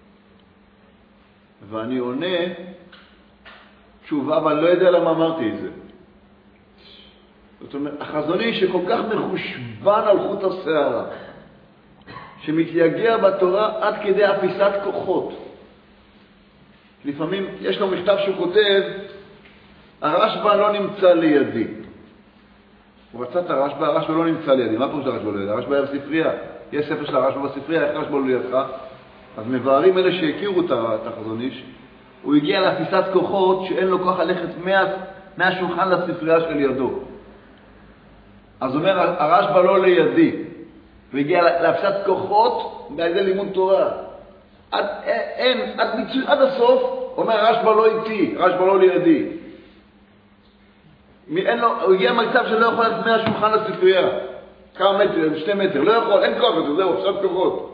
Speaker 1: ואני עונה תשובה, אבל לא יודע למה אמרתי את זה. זאת אומרת, החזוני שכל כך מחושבן על חוט השערה, שמתייגע בתורה עד כדי אפיסת כוחות. לפעמים יש לו מכתב שהוא כותב, הרשב"א לא נמצא לידי. הוא רצה את הרשב"א, הרשב"א לא נמצא לידי. מה פירוש הרשב"א לא לידי? הרשב"א היה בספרייה. יש ספר של הרשב"א בספרייה, איך הרשב"א לא לידך? אז מבארים אלה שהכירו את החזון איש, הוא הגיע לאפיסת כוחות שאין לו כוח ללכת מהשולחן לספרייה של ידו. אז הוא אומר, הרשב"א לא לידי. הוא הגיע לאפיסת כוחות באיזה לימוד תורה. עד, אין, עד, ביצוע, עד הסוף, הוא אומר, הרשב"א לא איתי, הרשב"א לא לידי. אין לו, הוא הגיע למצב שלא יכול ללכת מהשולחן לספרייה. כמה מטר, שתי מטר, לא יכול, אין כוח, זהו, אפיסת כוחות.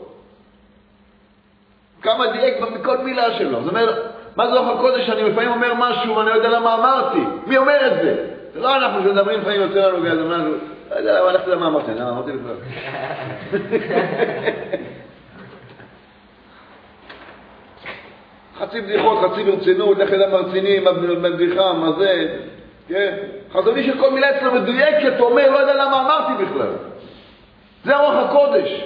Speaker 1: כמה דייק בכל מילה שלו. זאת אומרת, מה זה רוח הקודש? אני לפעמים אומר משהו ואני לא יודע למה אמרתי. מי אומר את זה? זה לא אנחנו שמדברים לפעמים יוצא לנו ויד אמרנו, לא יודע למה הלכתי למה אמרתי, למה אמרתי בכלל. חצי בדיחות, חצי ברצינות, איך ידע מרצינים, בבדיחה, מה זה, כן? חזוני שכל מילה אצלו מדויקת, הוא אומר, לא יודע למה אמרתי בכלל. זה רוח הקודש.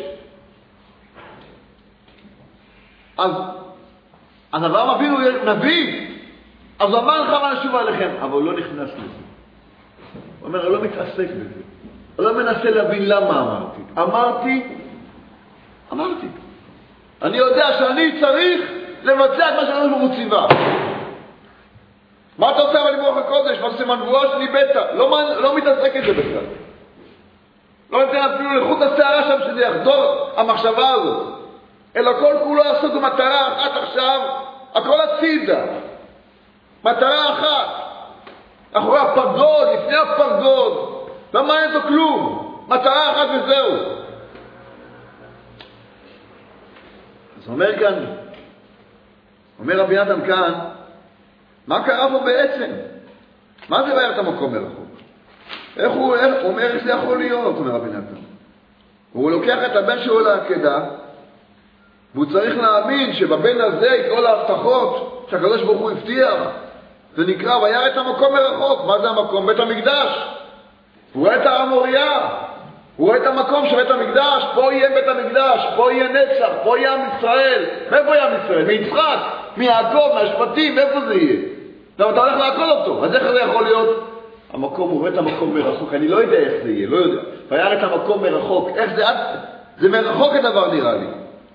Speaker 1: אז אז אברהם אבינו נביא, אז הוא אמר לך מה נשובה עליכם, אבל הוא לא נכנס לזה. הוא אומר, הוא לא מתעסק בזה. הוא לא מנסה להבין למה אמרתי. אמרתי, אמרתי. אני יודע שאני צריך לבצע את מה שאני לא ציווה. מה אתה עושה אבל עם רוח הקודש? מה זה מנבואה שלי בטא? לא, לא מתעסק את זה בכלל. לא ניתן אפילו לחוט השערה שם שזה יחזור המחשבה הזאת. אלא כל כולו עסוק במטרה אחת עכשיו, הכל הצידה. מטרה אחת. אחורי הפרגוד, לפני הפרגוד. לא מעניין אותו כלום. מטרה אחת וזהו. אז אומר כאן, אומר רבי נתן כאן, מה קרה פה בעצם? מה זה בעיית המקום מרחוק? איך הוא, איך, הוא אומר, איך זה יכול להיות, אומר רבי נתן. הוא לוקח את הבן שלו לעקדה, והוא צריך להאמין שבבן הזה יקראו להבטחות שהקדוש ברוך הוא הבטיח. זה נקרא, וירא את המקום מרחוק. מה זה המקום? בית המקדש. הוא רואה את הר המוריה. הוא רואה את המקום של בית המקדש. פה יהיה בית המקדש, פה יהיה נצח, פה יהיה עם ישראל. מאיפה יהיה עם ישראל? מיצחק, מיעקב, מהשבטים, מאיפה זה יהיה? עכשיו אתה הולך לעקוד אותו. אז איך זה יכול להיות? המקום, הוא רואה את המקום מרחוק. אני לא יודע איך זה יהיה, לא יודע. וירא את המקום מרחוק. איך זה? זה מרחוק הדבר נראה לי.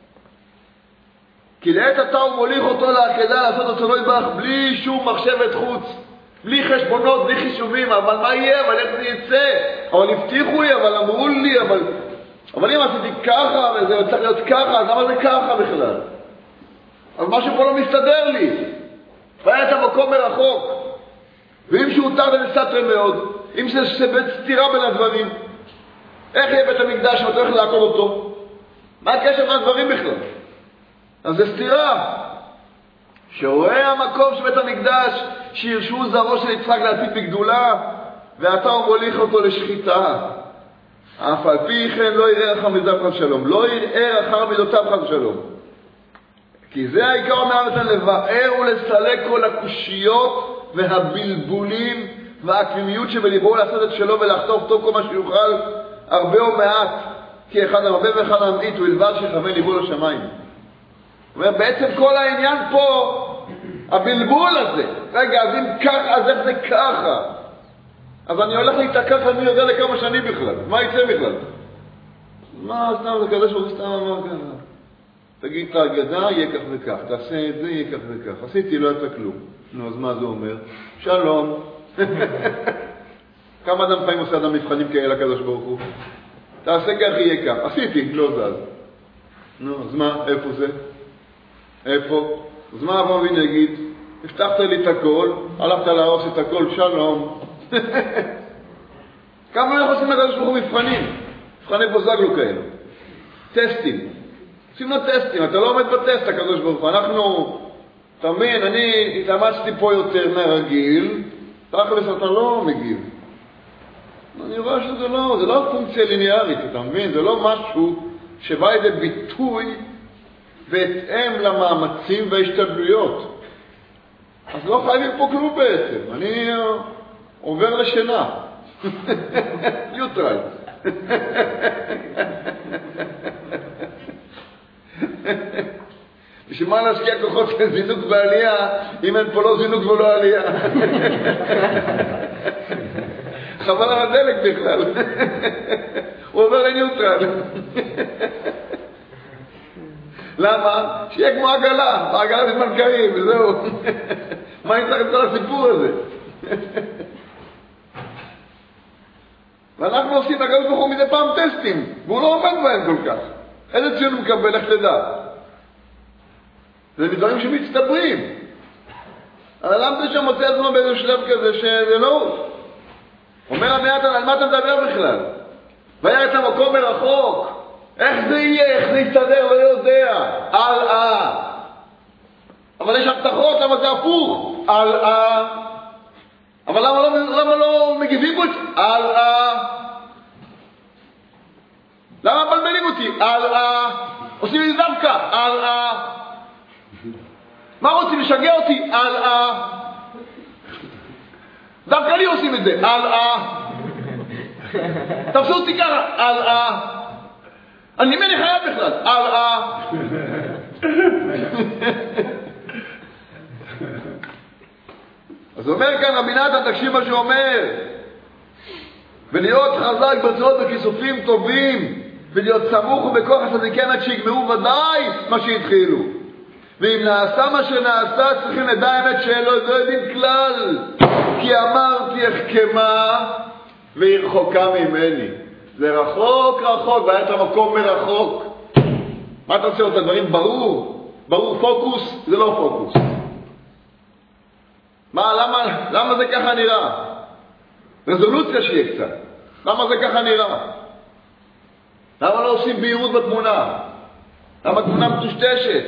Speaker 1: כי לעת עתה הוא מוליך אותו לעקדה לעשות אותו לא יתברך בלי שום מחשבת חוץ, בלי חשבונות, בלי חישובים. אבל מה יהיה? אבל איך זה יצא? אבל הבטיחו לי, אבל אמרו לי, אבל, אבל אם עשיתי ככה וזה צריך להיות ככה, אז למה זה ככה בכלל? אבל משהו פה לא מסתדר לי. והיה את המקום מרחוק. ואם שהותר זה מסתר מאוד, אם זה בית סתירה בין הדברים, איך יהיה בית המקדש ואתה הולך לעקוד אותו? מה הקשר מהדברים בכלל? אז זה סתירה. שרואה המקום של בית המקדש, שירשו זרעו של יצחק להצית בגדולה, ואתה מוליך אותו לשחיטה. אף על פי כן לא יראה אחר מידותיו חס שלום. לא יראה אחר מידותיו חס שלום. כי זה העיקר אומר נתן לבאר ולסלק כל הקושיות והבלבולים והעקמימיות שבליבו לעשות את שלו ולחטוף טוב כל מה שיוכל הרבה או מעט, כי אחד הרבה ואחד המעיט הוא ילבד שיכוון ליבו לשמיים. אומר, בעצם כל העניין פה, הבלבול הזה, רגע, אז אם ככה, אז איך זה ככה? אז אני הולך להתעקף, אני יודע לכמה שנים בכלל, מה יצא בכלל? מה, סתם זה כזה שהוא סתם אמר ככה? תגיד את ההגדה, יהיה כך וכך, תעשה את זה, יהיה כך וכך. עשיתי, לא יצא כלום. נו, אז מה זה אומר? שלום. כמה אדם פעמים עושה אדם מבחנים כאלה לקדוש ברוך הוא? תעשה כך, יהיה כך. עשיתי, לא זז. נו, אז מה? איפה זה? איפה? אז מה אברהם אבינו יגיד? הבטחת לי את הכל, הלכת להרוס את הכל, שלום. כמה אנחנו עושים לקדוש ברוך הוא מבחנים? מבחני בוזגלו כאלה. טסטים. עושים לו טסטים, אתה לא עומד בטסט, הקדוש ברוך הוא. אנחנו, אתה מבין, אני התאמצתי פה יותר מהרגיל, תכלס אתה לא מגיב. אני רואה שזה לא, זה לא פונקציה ליניארית, אתה מבין? זה לא משהו שבא לידי ביטוי בהתאם למאמצים וההשתדלויות. אז לא חייבים פה כלום בעצם. אני עובר לשינה. ניוטרל. בשביל מה להשקיע כוחות לזינוק ועלייה אם אין פה לא זינוק ולא עלייה? חבל על הדלק בכלל. הוא עובר לניוטרל. למה? שיהיה כמו עגלה, העגלה זה מלכרים וזהו. מה אני צריך את כל הסיפור הזה? ואנחנו עושים לקדוש ברוך הוא מדי פעם טסטים, והוא לא עומד בהם כל כך. איזה ציון הוא מקבל, איך תדע? זה מדברים שמצטברים. אבל למה זה שמוצא עצמו באיזה שלב כזה שזה לא? אומר המעט, על מה אתה מדבר בכלל? והיה את המקום מרחוק. איך זה יהיה? איך זה יסתדר? לא יודע. על אה. אבל יש הבטחות, למה זה הפוך? על אה. אבל למה לא, למה לא מגיבים אותי? על אה. למה מבלבלים אותי? על אה. עושים לי דווקא? על אה. מה רוצים? לשגע אותי? על אה. דווקא לי עושים את זה? על אה. תפסו אותי ככה? על אה. אני מני חייב בכלל? על אה. אז אומר כאן רבי נתן, תקשיב מה שאומר, ולהיות חזק ברצונות וכיסופים טובים, ולהיות סמוך ובכוח הצדיקים עד שיגמרו ודאי מה שהתחילו. ואם נעשה מה שנעשה, צריכים לדע האמת שאלו לא יודעים כלל, כי אמרתי החכמה והיא רחוקה ממני. זה רחוק רחוק, והיה את המקום מרחוק. מה אתה עושה את הדברים? ברור, ברור פוקוס, זה לא פוקוס. מה, למה, למה זה ככה נראה? רזולוציה שיהיה קצת. למה זה ככה נראה? למה לא עושים בהירות בתמונה? למה תמונה מטושטשת?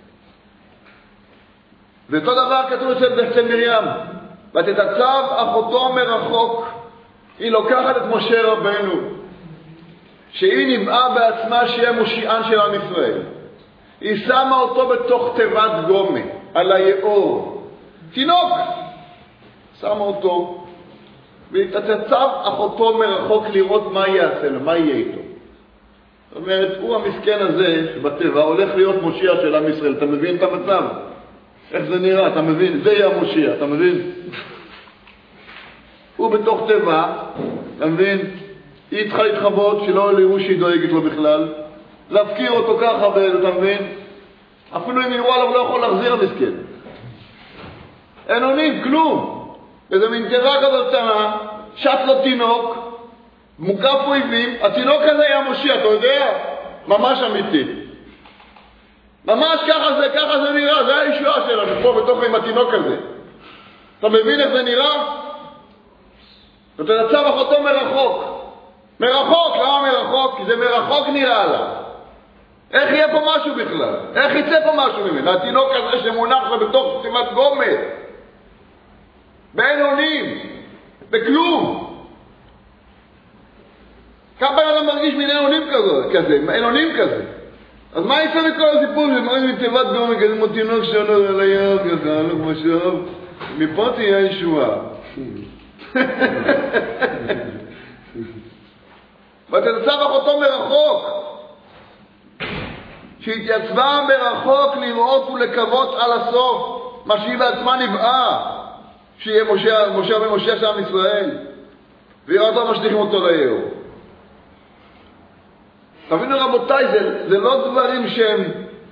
Speaker 1: ואותו דבר כתוב אצל מרים, ותתעצב אחותו מרחוק. היא לוקחת את משה רבנו, שהיא נבעה בעצמה שיהיה מושיען של עם ישראל. היא שמה אותו בתוך תיבת גומה, על היאור. תינוק, שמה אותו, והתעצב אחותו מרחוק לראות מה יעשה לו, מה יהיה איתו. זאת אומרת, הוא המסכן הזה שבטבע הולך להיות מושיע של עם ישראל. אתה מבין את המצב? איך זה נראה? אתה מבין? זה יהיה המושיע, אתה מבין? הוא בתוך טבע, אתה מבין? היא צריכה להתחבות שלא יראו שהיא דואגת לו בכלל. להפקיר אותו ככה, אתה מבין? אפילו אם יראו עליו לא יכול להחזיר המסכן. אין עונים, כלום. איזה מין תיבה כזאת קטנה, שט לו תינוק, מוקף אויבים, התינוק הזה היה מושיע, אתה יודע? ממש אמיתי. ממש ככה זה, ככה זה נראה, זה הישועה שלנו, פה בתוך עם התינוק הזה. אתה מבין איך זה נראה? אתה נצב אחותו מרחוק. מרחוק, למה מרחוק? כי זה מרחוק נראה לה. איך יהיה פה משהו בכלל? איך יצא פה משהו ממנו? התינוק הזה שמונח לה בתוך תיבת גומל. באין אונים. בכלום. כמה אדם מרגיש מן אין אונים כזה, אין אונים כזה. אז מה יצא מכל הסיפור שמראים מתיבת גומל כזה כמו תינוק שעולה על היער כזה, לא כמו שוב, מפה תהיה הישועה. ותנצב אחותו מרחוק, שהתייצבה מרחוק לראות ולקוות על הסוף, מה שהיא בעצמה נבעה, שיהיה משה, משה ומשה של עם ישראל, ויראה אותו משליכים אותו ליאור. תבינו רבותיי, זה, זה לא דברים שהם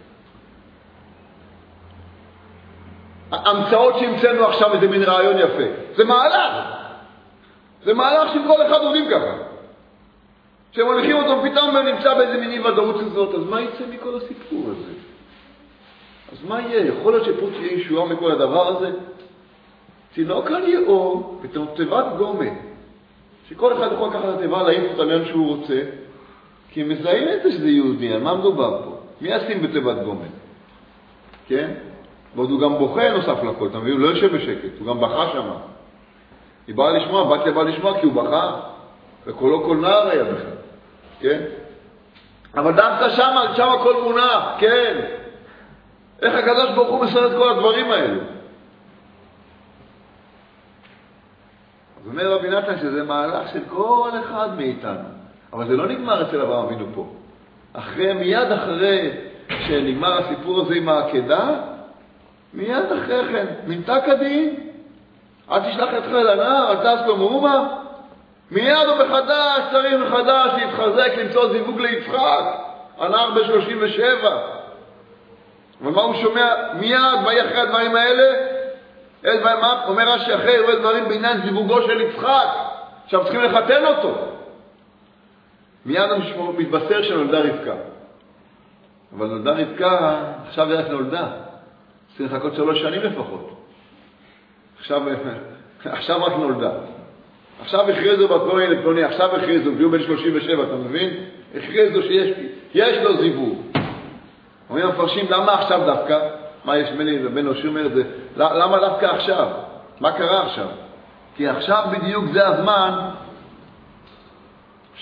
Speaker 1: המצאות שהמצאנו עכשיו איזה מין רעיון יפה. זה מהלך. זה מהלך שכל אחד עובדים ככה. כשהם הולכים אותו פתאום ונמצא באיזה מיני ודאות כזאת, אז מה יצא מכל הסיפור הזה? אז מה יהיה? יכול להיות שפה תהיה ישועה מכל הדבר הזה? תינוק על יאור בתיבת גומל, שכל אחד יכול לקחת את התיבה להעיף אותה לאן שהוא רוצה, כי הם מזהים את זה שזה יהודי, על מה מדובר פה? מי ישים בתיבת גומל? כן? ועוד הוא גם בוכה נוסף לכל, אתה מבין? הוא לא יושב בשקט, הוא גם בכה שם. היא באה לשמוע, בתיה באה לשמוע כי הוא בכה, וקולו כל נער היה בכלל, כן? אבל דווקא שם, שם הכל מונח, כן? איך הקדוש ברוך הוא מסר את כל הדברים האלו? אז אומר רבי נתן שזה מהלך של כל אחד מאיתנו, אבל זה לא נגמר אצל אברהם אבינו פה. אחרי, מיד אחרי שנגמר הסיפור הזה עם העקדה, מיד אחרי כן, נמתק הדין, אל תשלח ידך אל הנער, אל תעש לו מאומה. מיד ובחדש, צריך מחדש להתחזק, למצוא זיווג ליצחק, הנער ב-שלושים ושבע. ומה הוא שומע? מיד, ויהי אחרי הדברים האלה, אל וימה, אומר רש"י אחרי, הוא רואה דברים בעניין זיווגו של יצחק, עכשיו צריכים לחתן אותו. מיד הוא מתבשר שנולדה רבקה. אבל נולדה רבקה, עכשיו איך נולדה? צריך לחכות שלוש שנים לפחות. עכשיו, עכשיו רק נולדה. עכשיו הכריזו בקורא אלקטרוני, עכשיו הכריזו, והוא בן שלושים ושבע, אתה מבין? הכריזו שיש יש לו זיווג. אומרים המפרשים, למה עכשיו דווקא? מה יש מני, בן אושר אומר את זה? למה דווקא עכשיו? מה קרה עכשיו? כי עכשיו בדיוק זה הזמן ש...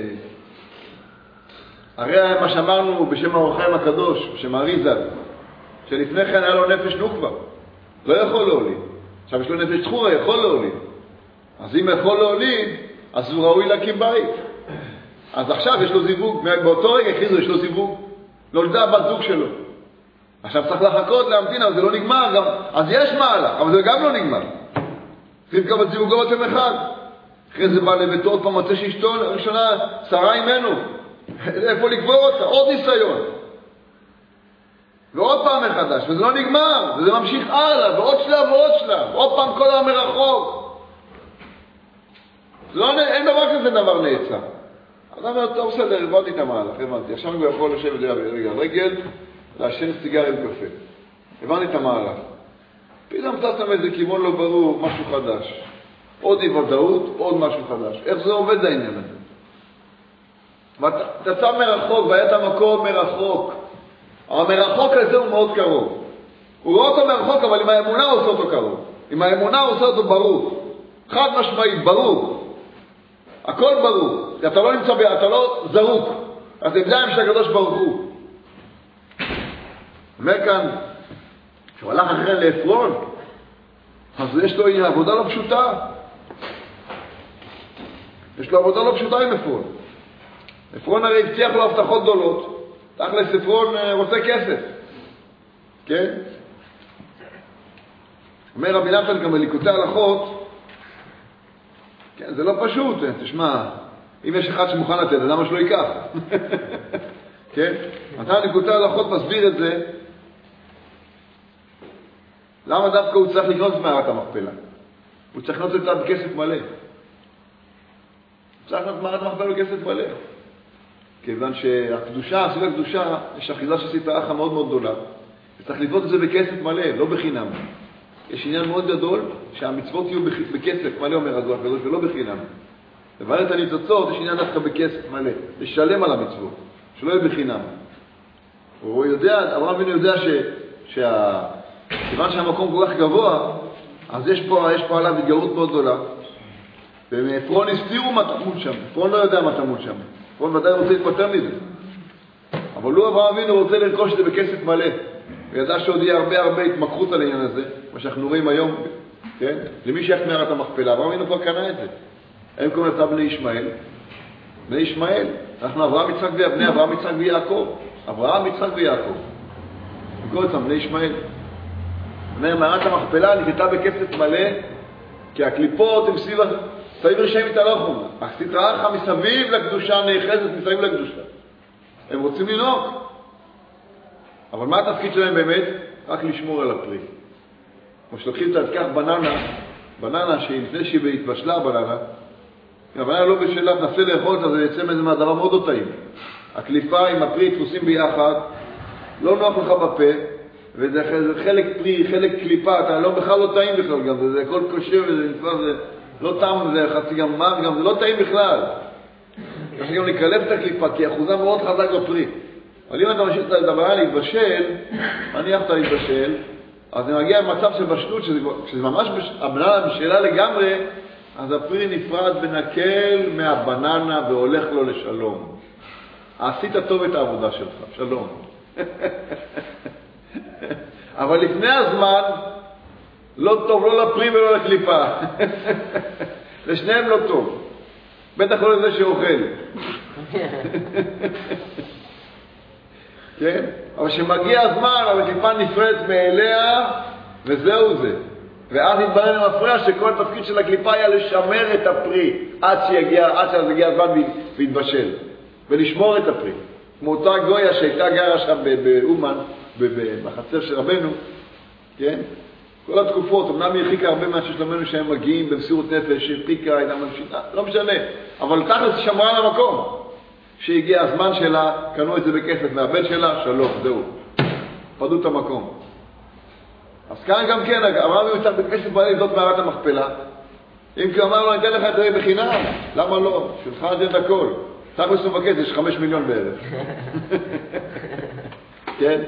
Speaker 1: הרי מה שאמרנו בשם האור החיים הקדוש, בשם האריז"ל, שלפני כן היה לו נפש נוקבה, לא יכול להוליד. עכשיו יש לו נפש תחורה, יכול להוליד. אז אם יכול להוליד, אז הוא ראוי להקים בית. אז עכשיו יש לו זיווג, באותו רגע הכריזו יש לו זיווג, נולדה בת זוג שלו. עכשיו צריך לחכות, להמתין, אבל זה לא נגמר גם. אז יש מהלך, אבל זה גם לא נגמר. צריכים לקבל זיווגו אתם אחד. אחרי זה בא לביתו עוד פעם מצא שאשתו ראשונה, שרה אימנו. איפה לקבור אותה? עוד ניסיון. ועוד פעם מחדש, וזה לא נגמר, וזה ממשיך הלאה, ועוד שלב ועוד שלב. עוד פעם כל העם מרחוק. לא, אין דבר כזה דבר נעצר. אז אני אומר, טוב, בסדר, הבנתי את המהלך, הבנתי. עכשיו אני יכול לשבת רגע על רגל, לעשן סיגר עם קפה. הבנתי את המהלך. פתאום צצת מאיזה כיוון לא ברור, משהו חדש. עוד אי ודאות, עוד משהו חדש. איך זה עובד העניין הזה? ואתה צא מרחוק, והיה את המקום מרחוק. המרחוק הזה הוא מאוד קרוב. הוא רואה אותו מרחוק, אבל עם האמונה הוא עושה אותו קרוב. עם האמונה הוא עושה אותו ברור. חד משמעית, ברור. הכל ברור. אתה לא נמצא, אתה לא זרוק. אז ידיים של הקדוש ברוך הוא. אומר כאן, כשהוא הלך אחרי לאפרון, אז יש לו עבודה לא פשוטה. יש לו עבודה לא פשוטה עם אפרון. אפרון הרי הבטיח לו הבטחות גדולות. תכלס אפרון רוצה כסף. כן? אומר רבי נתן גם בליקוטי הלכות, כן, זה לא פשוט. תשמע, אם יש אחד שמוכן לתת, למה שלא ייקח? כן? אתה ליקוטי הלכות מסביר את זה, למה דווקא הוא צריך לקנות את מערת המכפלה? הוא צריך לקנות את זה בכסף מלא. הוא צריך לקנות את מערת המכפלה בכסף מלא. כיוון שהקדושה, סביב הקדושה, יש אחיזה של סטרא אחרא מאוד מאוד גדולה. וצריך לבנות את זה בכסף מלא, לא בחינם. יש עניין מאוד גדול שהמצוות יהיו בכסף מלא, אומר הזוהר הקדוש, ולא בחינם. לבעל את הניצוצות יש עניין דווקא בכסף מלא, לשלם על המצוות, שלא יהיה בחינם. הוא יודע, אברהם אבינו יודע ש... שה... כיוון שהמקום כל כך גבוה, אז יש פה, יש פה עליו התגרות מאוד גדולה. ומעפרון הסתירו מה תמות שם. עפרון לא יודע מה תמות שם. עפרון ודאי רוצה להתפטר מזה. אבל לא אברהם אבינו רוצה לרכוש את זה בכסף מלא. וידע שעוד יהיה הרבה הרבה התמקחות על העניין הזה, מה שאנחנו רואים היום, כן? למי שייך מערת המכפלה, אברהם אבינו כבר קנה את זה. הם קוראים לצד בני ישמעאל. בני ישמעאל. אנחנו אברהם יצחק ובני אברהם יצחק ויעקב. אברהם יצחק ויעקב. וכל אותם בני ישמעאל. אומר, מערת המכפלה נקטה בכסף מלא, כי הקליפות הם סביב, סביב רשעים התהלכו. הסטרא אחרא מסביב לקדושה, נאחזת מסביב לקדושה. הם רוצים לנהוג. אבל מה התפקיד שלהם באמת? רק לשמור על הפרי. כמו שלוקחים את כך בננה, בננה שלפני שהיא התבשלה בננה, אם הבננה לא בשלה, תנסה לאכול, אז זה יצא מזה מהדבר מאוד לא טעים. הקליפה עם הפרי תפוסים ביחד, לא נוח לך בפה, וזה חלק פרי, חלק קליפה, אתה לא בכלל לא טעים בכלל גם, זה, זה הכל קשה וזה נתפס, זה לא טעם, זה חצי גם מר, גם זה לא טעים בכלל. יש גם לקלב את הקליפה, כי אחוזה מאוד חזק בפרי. אבל אם אתה משאיר את הדבר להתבשל, מניח אותה להתבשל, אז זה מגיע למצב של בשלות, שזה, שזה ממש הבננה בשאלה לגמרי, אז הפרי נפרד ונקל מהבננה והולך לו לשלום. עשית טוב את העבודה שלך, שלום. אבל לפני הזמן, לא טוב, לא לפרי ולא לקליפה. לשניהם לא טוב. בטח לא לזה שאוכל. כן? אבל שמגיע הזמן, אבל הקליפה נפרדת מאליה, וזהו זה. ואז התברר למפרע שכל התפקיד של הקליפה היה לשמר את הפרי, עד שיגיע, עד שזה יגיע הזמן והתבשל. ולשמור את הפרי. כמו אותה גויה שהייתה גרה שם באומן, בחצר של רבנו, כן? כל התקופות, אמנם היא הרחיקה הרבה מהאנשים שלנו שהם מגיעים במסירות נפש, הרחיקה, הייתה ממשיכה, לא משנה. אבל תכלס שמרה על המקום. שהגיע הזמן שלה, קנו את זה בכסף מהבן שלה, שלום, זהו. פדו את המקום. אז כאן גם כן, אברהם יוצא בכסף בעלי לבדות מערת המכפלה. אם כי אמר לו, אני אתן לך את זה בחינם, למה לא? שלך את זה הכל. תכלס הוא מבקש, יש חמש מיליון בערך. כן?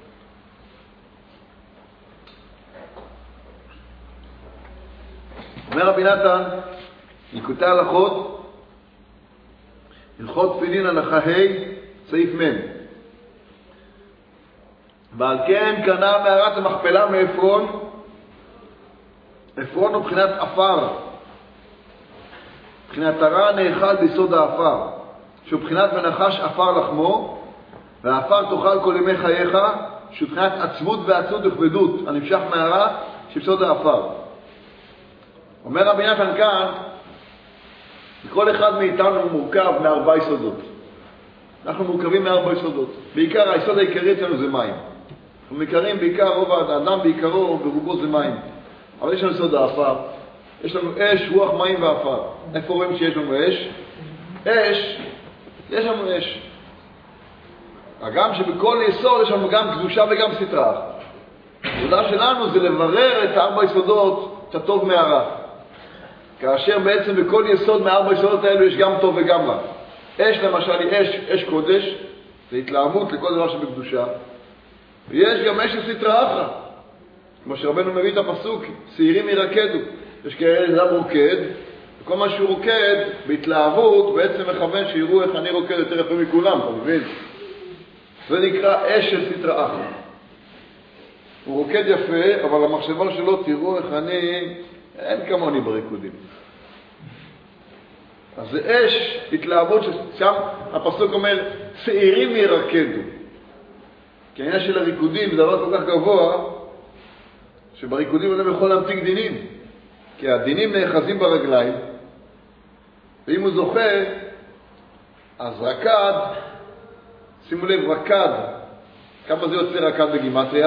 Speaker 1: אומר רבי נתן, ליקוטי הלכות, הלכות תפילין הלכה ה' סעיף מ'. ועל כן קנה מערת המכפלה מעפרון, עפרון הוא בחינת אפר, בחינת הרע נאכל ביסוד האפר, שהוא בחינת מנחש אפר לחמו, והאפר תאכל כל ימי חייך, שהוא בחינת עצמות ועצות וכבדות, הנמשך מהרע שבסוד האפר. אומר רבי נתן כאן, כל אחד מאיתנו מורכב מארבע יסודות. אנחנו מורכבים מארבע יסודות. בעיקר היסוד העיקרי אצלנו זה מים. אנחנו מכירים בעיקר, רוב האדם בעיקרו ברובו זה מים. אבל יש לנו יסוד האפר. יש לנו אש, רוח, מים ואפר. איפה רואים שיש לנו אש? אש, יש לנו אש. גם שבכל יסוד יש לנו גם קדושה וגם סטרא. העבודה שלנו זה לברר את הארבע יסודות, את הטוב מהרע. כאשר בעצם בכל יסוד מארבע יסודות האלו יש גם טוב וגם רע. אש למשל היא אש, אש קודש, זה התלהמות לכל דבר שבקדושה. ויש גם אש של סטרא אחרא. כמו שרבנו מביא את הפסוק, שעירים ירקדו. יש כאלה אדם רוקד, וכל מה שהוא רוקד בהתלהבות בעצם מכוון שיראו איך אני רוקד יותר יפה מכולם, אתה מבין? זה נקרא אש של סטרא אחרא. הוא רוקד יפה, אבל המחשבה שלו, תראו איך אני, אין כמוני בריקודים. אז זה אש, התלהבות, ששם הפסוק אומר, שעירים ירקדו. כי העניין של הריקודים זה דבר כל כך גבוה, שבריקודים אדם יכול להמתיק דינים. כי הדינים נאחזים ברגליים, ואם הוא זוכה, אז רקד, שימו לב, רקד, כמה זה יוצא רקד בגימטריה?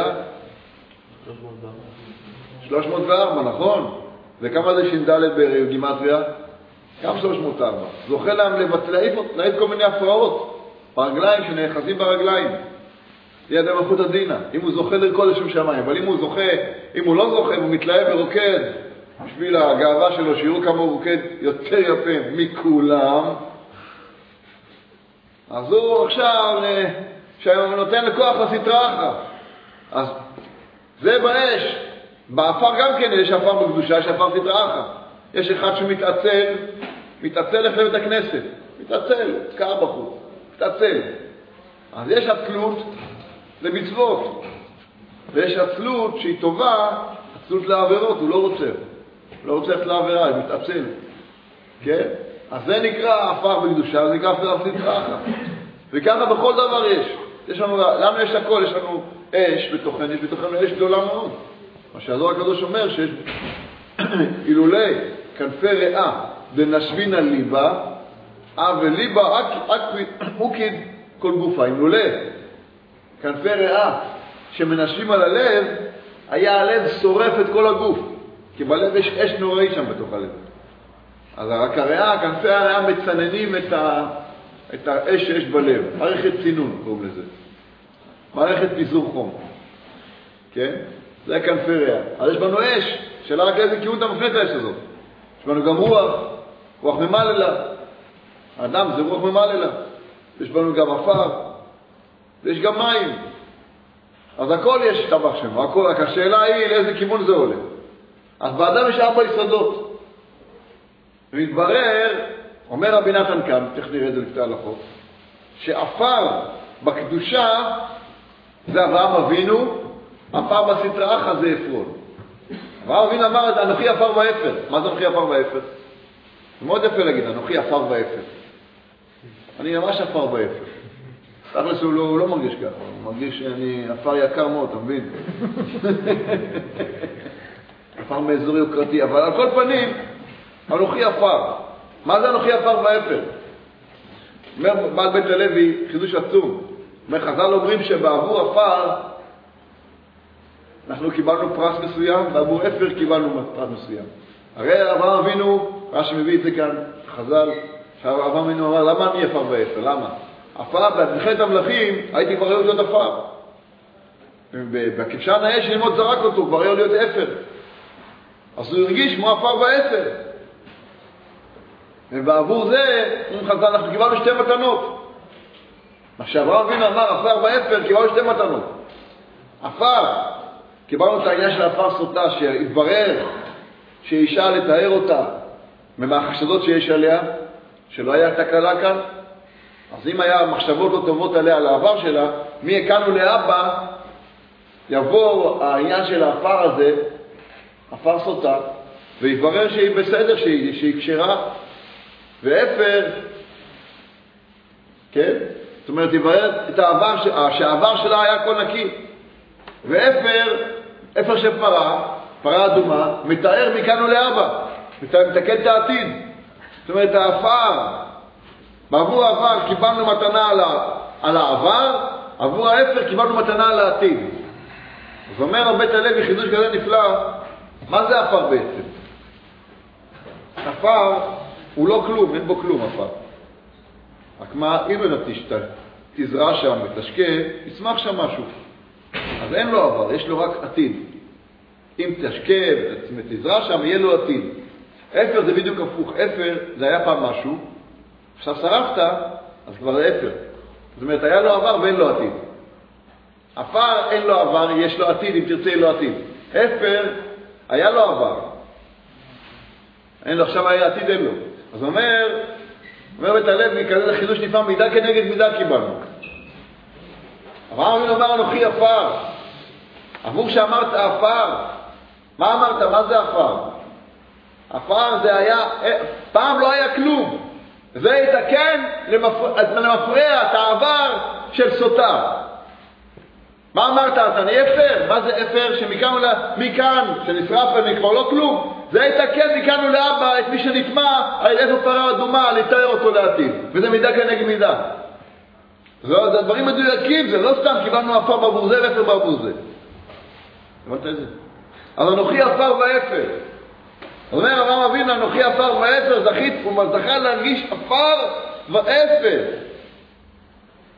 Speaker 1: שלוש מאות וארבע, נכון? וכמה זה שינדלת בגימטריה? גם שלוש מאות וארבע. זוכה להם להעיף כל מיני הפרעות. ברגליים שנאחזים ברגליים. זה יד המלכות הדינה. אם הוא זוכה לרקוד לשם שמיים, אבל אם הוא זוכה, אם הוא לא זוכה, הוא מתלהב ורוקד בשביל הגאווה שלו, שיראו כמה הוא רוקד יותר יפה מכולם, אז הוא עכשיו שהוא נותן לכוח לסטרה אחת. אז זה באש. באפר גם כן יש אפר בקדושה, יש אפר סטרה אחת. יש אחד שמתעצל, מתעצל לך לבית הכנסת. מתעצל, קר בחוץ. מתעצל. אז יש עצלות למצוות. ויש עצלות שהיא טובה, עצלות לעבירות, הוא לא רוצה. הוא לא רוצה ללכת לעבירה, הוא מתעצל. כן? אז זה נקרא אפר בקדושה, זה נקרא אפר סטרה אחת. וככה בכל דבר יש. יש לנו, לנו יש הכל, יש לנו אש בתוכנו, יש בתוכנו אש גדולה מאוד. מה שהזוהר הקדוש אומר שיש אילולי כנפי ריאה דנשבינה ליבה, אה וליבה אוקיד כל גופה. אילולי כנפי ריאה שמנשבים על הלב, היה הלב שורף את כל הגוף. כי בלב יש אש נוראי שם בתוך הלב. אז רק הריאה, כנפי הריאה מצננים את ה... את האש שיש בלב, מערכת צינון קוראים לזה, מערכת פיזור חום, כן? זה כנפי ריאה. אז יש בנו אש, שאלה רק איזה כיוון אתה מפנה את האש הזאת. יש בנו גם רוח, רוח ממללה, האדם זה רוח ממללה, יש בנו גם אפר, ויש גם מים, אז הכל יש טבח שם, הכל, רק השאלה היא לאיזה כיוון זה עולה. אז באדם יש ארבע יסודות, ומתברר, אומר רבי נתן כאן, תכף נראה את זה לפני הלכות, שאפר בקדושה זה אברהם אבינו, אפר בסטרה אחת זה עפרון. אברהם אבינו אמר את אנוכי אפר ואפר. מה זה אנוכי אפר ואפר? זה מאוד יפה להגיד, אנוכי אפר ואפר. אני ממש אפר ואפר. תכלס הוא לא, הוא לא מרגיש ככה, הוא מרגיש שאני אפר יקר מאוד, אתה מבין? אפר מאזור יוקרתי, אבל על כל פנים, אנוכי אפר. מה זה אנוכי אפר ואפר? אומר בעל בית הלוי, חידוש עצום. אומר, חז"ל אומרים שבעבור אפר אנחנו קיבלנו פרס מסוים, בעבור אפר קיבלנו פרס מסוים. הרי אברהם אבינו, רש"י מביא את זה כאן, חז"ל, שאברהם אבינו אמר, למה אני אפר ואפר? למה? אפר, במלחמת המלכים, הייתי כבר להיות אפר. בכבשן האש ללמוד זרק אותו, כבר היה להיות אפר. אז הוא הרגיש כמו אפר ואפר. ובעבור זה, חז"ל, אנחנו קיבלנו שתי מתנות. מה שאברהם אבינו אמר, אפר ואפר, קיבלנו שתי מתנות. אפר, קיבלנו את העניין של אפר סוטה, שהתברר שאישה לתאר אותה מהחשדות שיש עליה, שלא היה תקלה כאן. אז אם היה מחשבות לא טובות עליה על העבר שלה, מי הכנו לאבא, יבוא העניין של האפר הזה, אפר סוטה, ויתברר שהיא בסדר, שהיא, שהיא קשרה. ואפר, כן? זאת אומרת, יתברר את העבר, שהעבר שלה היה הכל נקי. ואפר, אפר של פרה, פרה אדומה, מתאר מכאן ולאבא, מתקן את העתיד. זאת אומרת, האפר, בעבור העבר קיבלנו מתנה על, ה, על העבר, עבור האפר קיבלנו מתנה על העתיד. אז אומר בית הלוי, חידוש כזה נפלא, מה זה אפר בעצם? אפר הוא לא כלום, אין בו כלום אפר. רק מה, אם תזרע שם ותשקה, יצמח שם משהו. אז אין לו עבר, יש לו רק עתיד. אם תשקה ותזרע שם, יהיה לו עתיד. אפר זה בדיוק הפוך. אפר זה היה פעם משהו, עכשיו שרפת, אז כבר זה אפר. זאת אומרת, היה לו עבר ואין לו עתיד. אפר אין לו עבר, יש לו עתיד, אם תרצה יהיה לו עתיד. אפר היה לו עבר. אין לו, עכשיו היה עתיד, אין לו. אז אומר, אומר בית הלוי, כזה לחידוש נפלא, מידה כנגד מידה קיבלנו. אברהם אבינו אמר אנוכי אפר. עבור שאמרת אפר, מה אמרת? מה זה אפר? אפר זה היה, פעם לא היה כלום. זה יתקן למפרע, למפרע את העבר של סוטה. מה אמרת? אתה אני אפר? מה זה אפר? שמכאן, מכאן, שנשרף אני כבר לא כלום. זה יתקן מכאן ולאבא את מי שנטמע על איזו פרה אדומה, לתאר אותו לעתיד. וזה מידה כנגד מידה. זה דברים מדויקים, זה לא סתם קיבלנו אפר בעבור זה ואפר בעבור זה. הבנת את זה? אז אנוכי אפר ואפר. אומר אברהם אבינו, אנוכי אפר ואפר, זכית, הוא זכה להרגיש אפר ואפר.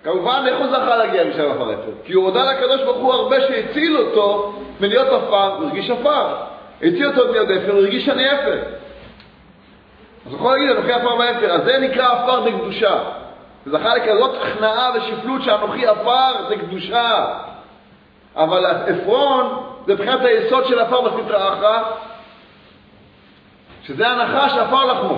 Speaker 1: כמובן, איך הוא זכה להגיע משם עפר אפר? כי הוא הודה לקדוש ברוך הוא הרבה שהציל אותו מלהיות עפר, הוא הרגיש עפר. הציל אותו מלהיות אפר, הוא הרגיש שאני אפר. אז הוא יכול להגיד, אנוכי עפר ואפר, אז זה נקרא עפר בקדושה. הוא זכה לכזאת הכנעה ושפלות שאנוכי עפר זה קדושה. אבל עפרון זה מבחינת היסוד של עפר בסטרא אחרא, שזה הנחש עפר לחמו.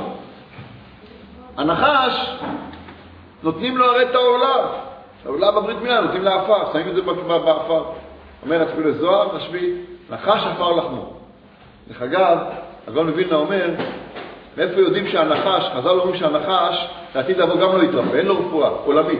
Speaker 1: הנחש נותנים לו הרי את העולה. העולה בברית מילה נותנים לה עפר, שמים את זה באפר. אומר אפילו לזוהר, תשבי, נחש עפר לחמו. דרך אגב, הגאון מווילנה אומר, מאיפה יודעים שהנחש, חז"ל אומרים שהנחש, לעתיד לבוא גם לא להתרפא, אין לו רפואה, עולמית.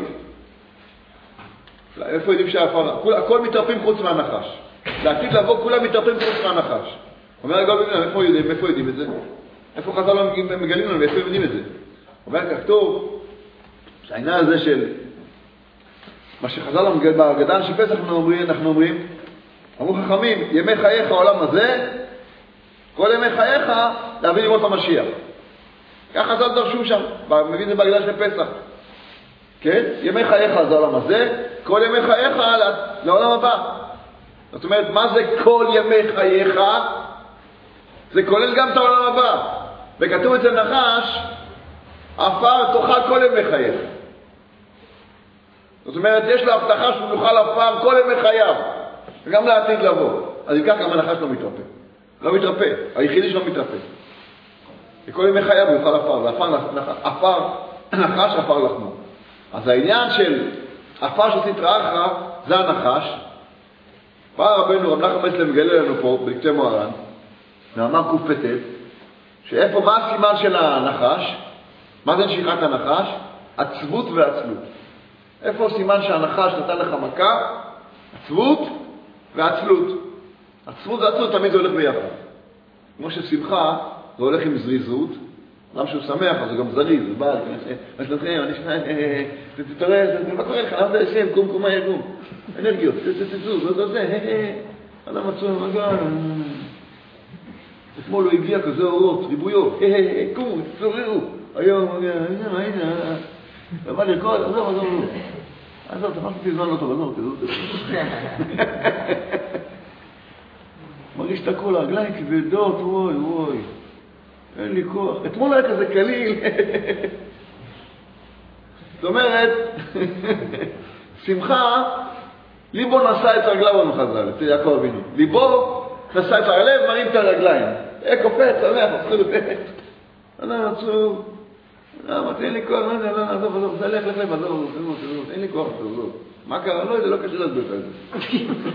Speaker 1: איפה יודעים שהעפר, הכל מתרפאים חוץ מהנחש. לעתיד לבוא כולם מתרפאים חוץ מהנחש. אומר הגאון מווילנה, איפה יודעים, איפה יודעים את זה? איפה חז"ל מגלים לנו, איפה יודעים את זה? אומר כך טוב, שהעניין הזה של מה שחז"ל בהגדה של פסח אנחנו אומרים, אנחנו אומרים, אמרו חכמים, ימי חייך העולם הזה, כל ימי חייך להביא לראות המשיח. ככה חז"ל דרשו שם, מבין זה בהגדה של פסח. כן? ימי חייך זה העולם הזה, כל ימי חייך לעולם הבא. זאת אומרת, מה זה כל ימי חייך? זה כולל גם את העולם הבא. וכתוב אצל נחש, עפר תאכל כל ימי חייך. זאת אומרת, יש לו הבטחה שהוא יאכל עפר כל ימי חייו, וגם לעתיד לבוא. אז אם כך גם הנחש לא מתרפא. לא מתרפא, היחידי שלא מתרפא. וכל ימי חייו הוא יאכל עפר, ועפר, נחש עפר לחמו. אז העניין של עפר של סטרא אחרא, זה הנחש. בא רבנו, רב נחמן מסלב מגלה לנו פה, בקצה מוהר"ן, מאמר קפ"ט, שאיפה, מה הסימן של הנחש? מה זה נשיכת הנחש? עצבות ועצלות. איפה הסימן שהנחש נתן לך מכה? עצבות ועצלות. עצבות ועצלות תמיד זה הולך ביחד. כמו ששמחה זה הולך עם זריזות, למה שהוא שמח, אז זה גם זריז, זה בא, אני שלכם, אני שמח, תתראה, מה קורה לך? למה זה השם? קום קום מה יקום? אנרגיות, תצאו, זה זה, אדם מצוי, מגן. אתמול הוא הגיע כזה אורות, ריבויות, קומו, תצוררו. היום, הנה, הנה, אבל לרקוד, עזוב, עזוב, עזוב. עזוב, תפסתי זמן לא טוב, עזוב, עזוב. מרגיש את הכל, הרגליים כבדות, וואי, וואי. אין לי כוח. אתמול היה כזה קליל. זאת אומרת, שמחה, ליבו נשא את רגליו במחז"ל, אצל יעקב אבינו. ליבו נשא את הלב, מרים את הרגליים. אה, קופץ, שמח, עשו לבית. אדם עצוב. למה, תן לי כוח, לא יודע, לא, עזוב, עזוב, זה לך, לך, לך, עזוב, עזוב, עזוב, אין לי כוח, עזוב. מה קרה? לא, זה לא קשה להסביר את זה.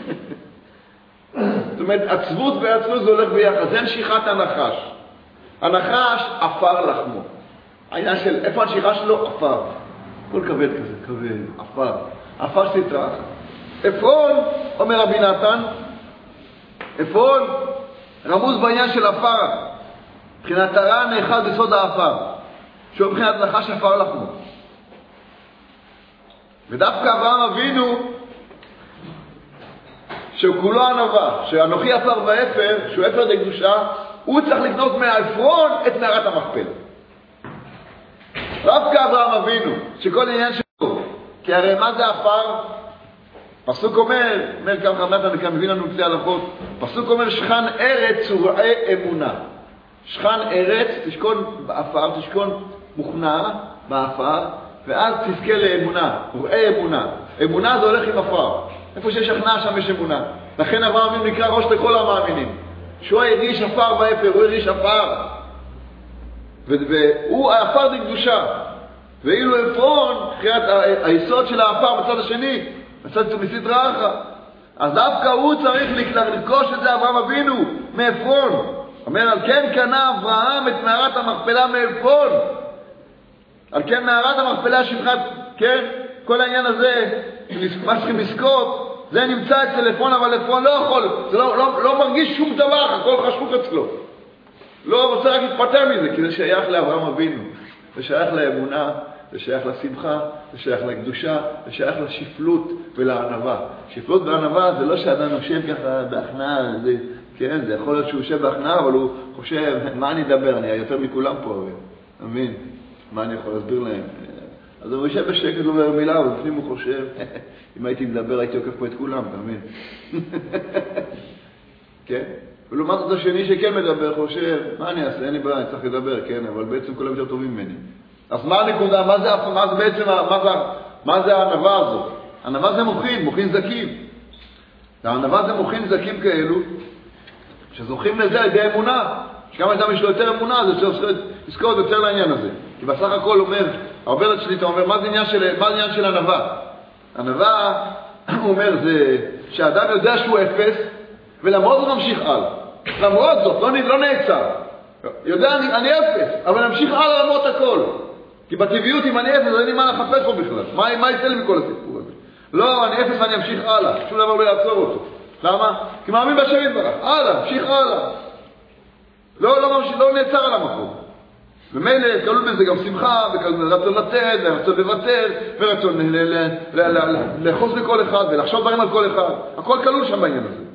Speaker 1: זאת אומרת, עצבות ועצלות זה הולך ביחד, זה נשיכת הנחש. הנחש עפר לחמו. העניין של איפה הנשיכה שלו? עפר. כל כבד כזה, כבד, עפר. עפר סטרא אחרא. עפרון, אומר רבי נתן, עפרון, רמוז בעניין של עפר. מבחינת הרע נאחז בסוד העפר. שהוא מבחינת נחש עפר לחמו. ודווקא אברהם אבינו, שהוא כולו ענווה, שאנוכי עפר ואפר, שהוא אפר דקדושה, הוא צריך לקנות מהעפרון את מערת המכפלה. דווקא אברהם אבינו, שכל עניין שלו, כי הרי מה זה עפר? פסוק אומר, אומר כאן חמדת וכאן מביא לנו כלי הלכות, פסוק אומר שכן ארץ וראה אמונה. שכן ארץ, תשכון באפר, תשכון מוכנע באפר, ואז תזכה לאמונה, וראה אמונה. אמונה זה הולך עם אפר. איפה שיש הכנעה שם יש אמונה. לכן אברהם אבינו נקרא ראש לכל המאמינים. שהוא הרגיש עפר באפר, הוא הרגיש עפר. והוא העפר דקדושה. ואילו עפרון, חיית היסוד של העפר בצד השני, בצד מסטרא אחרא. אז דווקא הוא צריך לרכוש את זה אברהם אבינו מעפרון. אומר, על כן קנה אברהם את מערת המכפלה מעפרון. על כן מערת המכפלה שפחת, כן? כל העניין הזה, מה צריכים לזכות, זה נמצא אצל עפרון, אבל עפרון לא יכול, זה לא, לא, לא מרגיש שום דבר, הכל חשוך אצלו. לא רוצה רק להתפטר מזה, כי זה שייך לאברהם אבינו. זה שייך לאמונה, זה שייך לשמחה, זה שייך לקדושה, זה שייך לשפלות ולענווה. שפלות וענווה זה לא שאדם יושב ככה בהכנעה, זה, כן, זה יכול להיות שהוא יושב בהכנעה, אבל הוא חושב, מה אני אדבר? אני יותר מכולם פה, הרי. מבין? מה אני יכול להסביר להם? אז הוא יושב בשקט, לא אומר מילה, ובפנים הוא חושב, אם הייתי מדבר הייתי עוקף פה את כולם, תאמין. כן? ולעומת זאת השני שכן מדבר, חושב, מה אני אעשה? אין לי בעיה, אני צריך לדבר, כן? אבל בעצם כולם יותר טובים ממני. אז מה הנקודה? מה זה, מה זה בעצם, מה זה, מה זה הענווה הזאת? הענווה זה מוחין, מוחין זקים. הענווה זה מוחין זקים כאלו, שזוכים לזה על ידי אמונה. שגם אדם יש לו יותר אמונה, זה צריך לזכור יותר לעניין הזה. כי בסך הכל אומר, הרבה רד שליטה אומר, מה זה עניין של, מה זה עניין של ענווה? ענווה, הוא אומר, זה שהאדם יודע שהוא אפס, ולמרות הוא ממשיך הלאה. למרות זאת, לא, לא נעצר. יודע, אני, אני אפס, אבל נמשיך הלאה למרות הכל. כי בטבעיות, אם אני אפס, אין לי מה לחפש פה בכלל. מה, מה יצא לי מכל הסיפור הזה? לא, אני אפס ואני אמשיך הלאה. שום דבר לא יעצור אותו. למה? כי מאמין בשם יתברך. הלאה, המשיך הלאה. לא, לא, ממשיך, לא נעצר על המקום. ומילא, כלול בזה גם שמחה, ורצון לתת, ורצון לוותר, ורצון לחוס לכל אחד, ולחשוב דברים על כל אחד. הכל כלול שם בעניין הזה.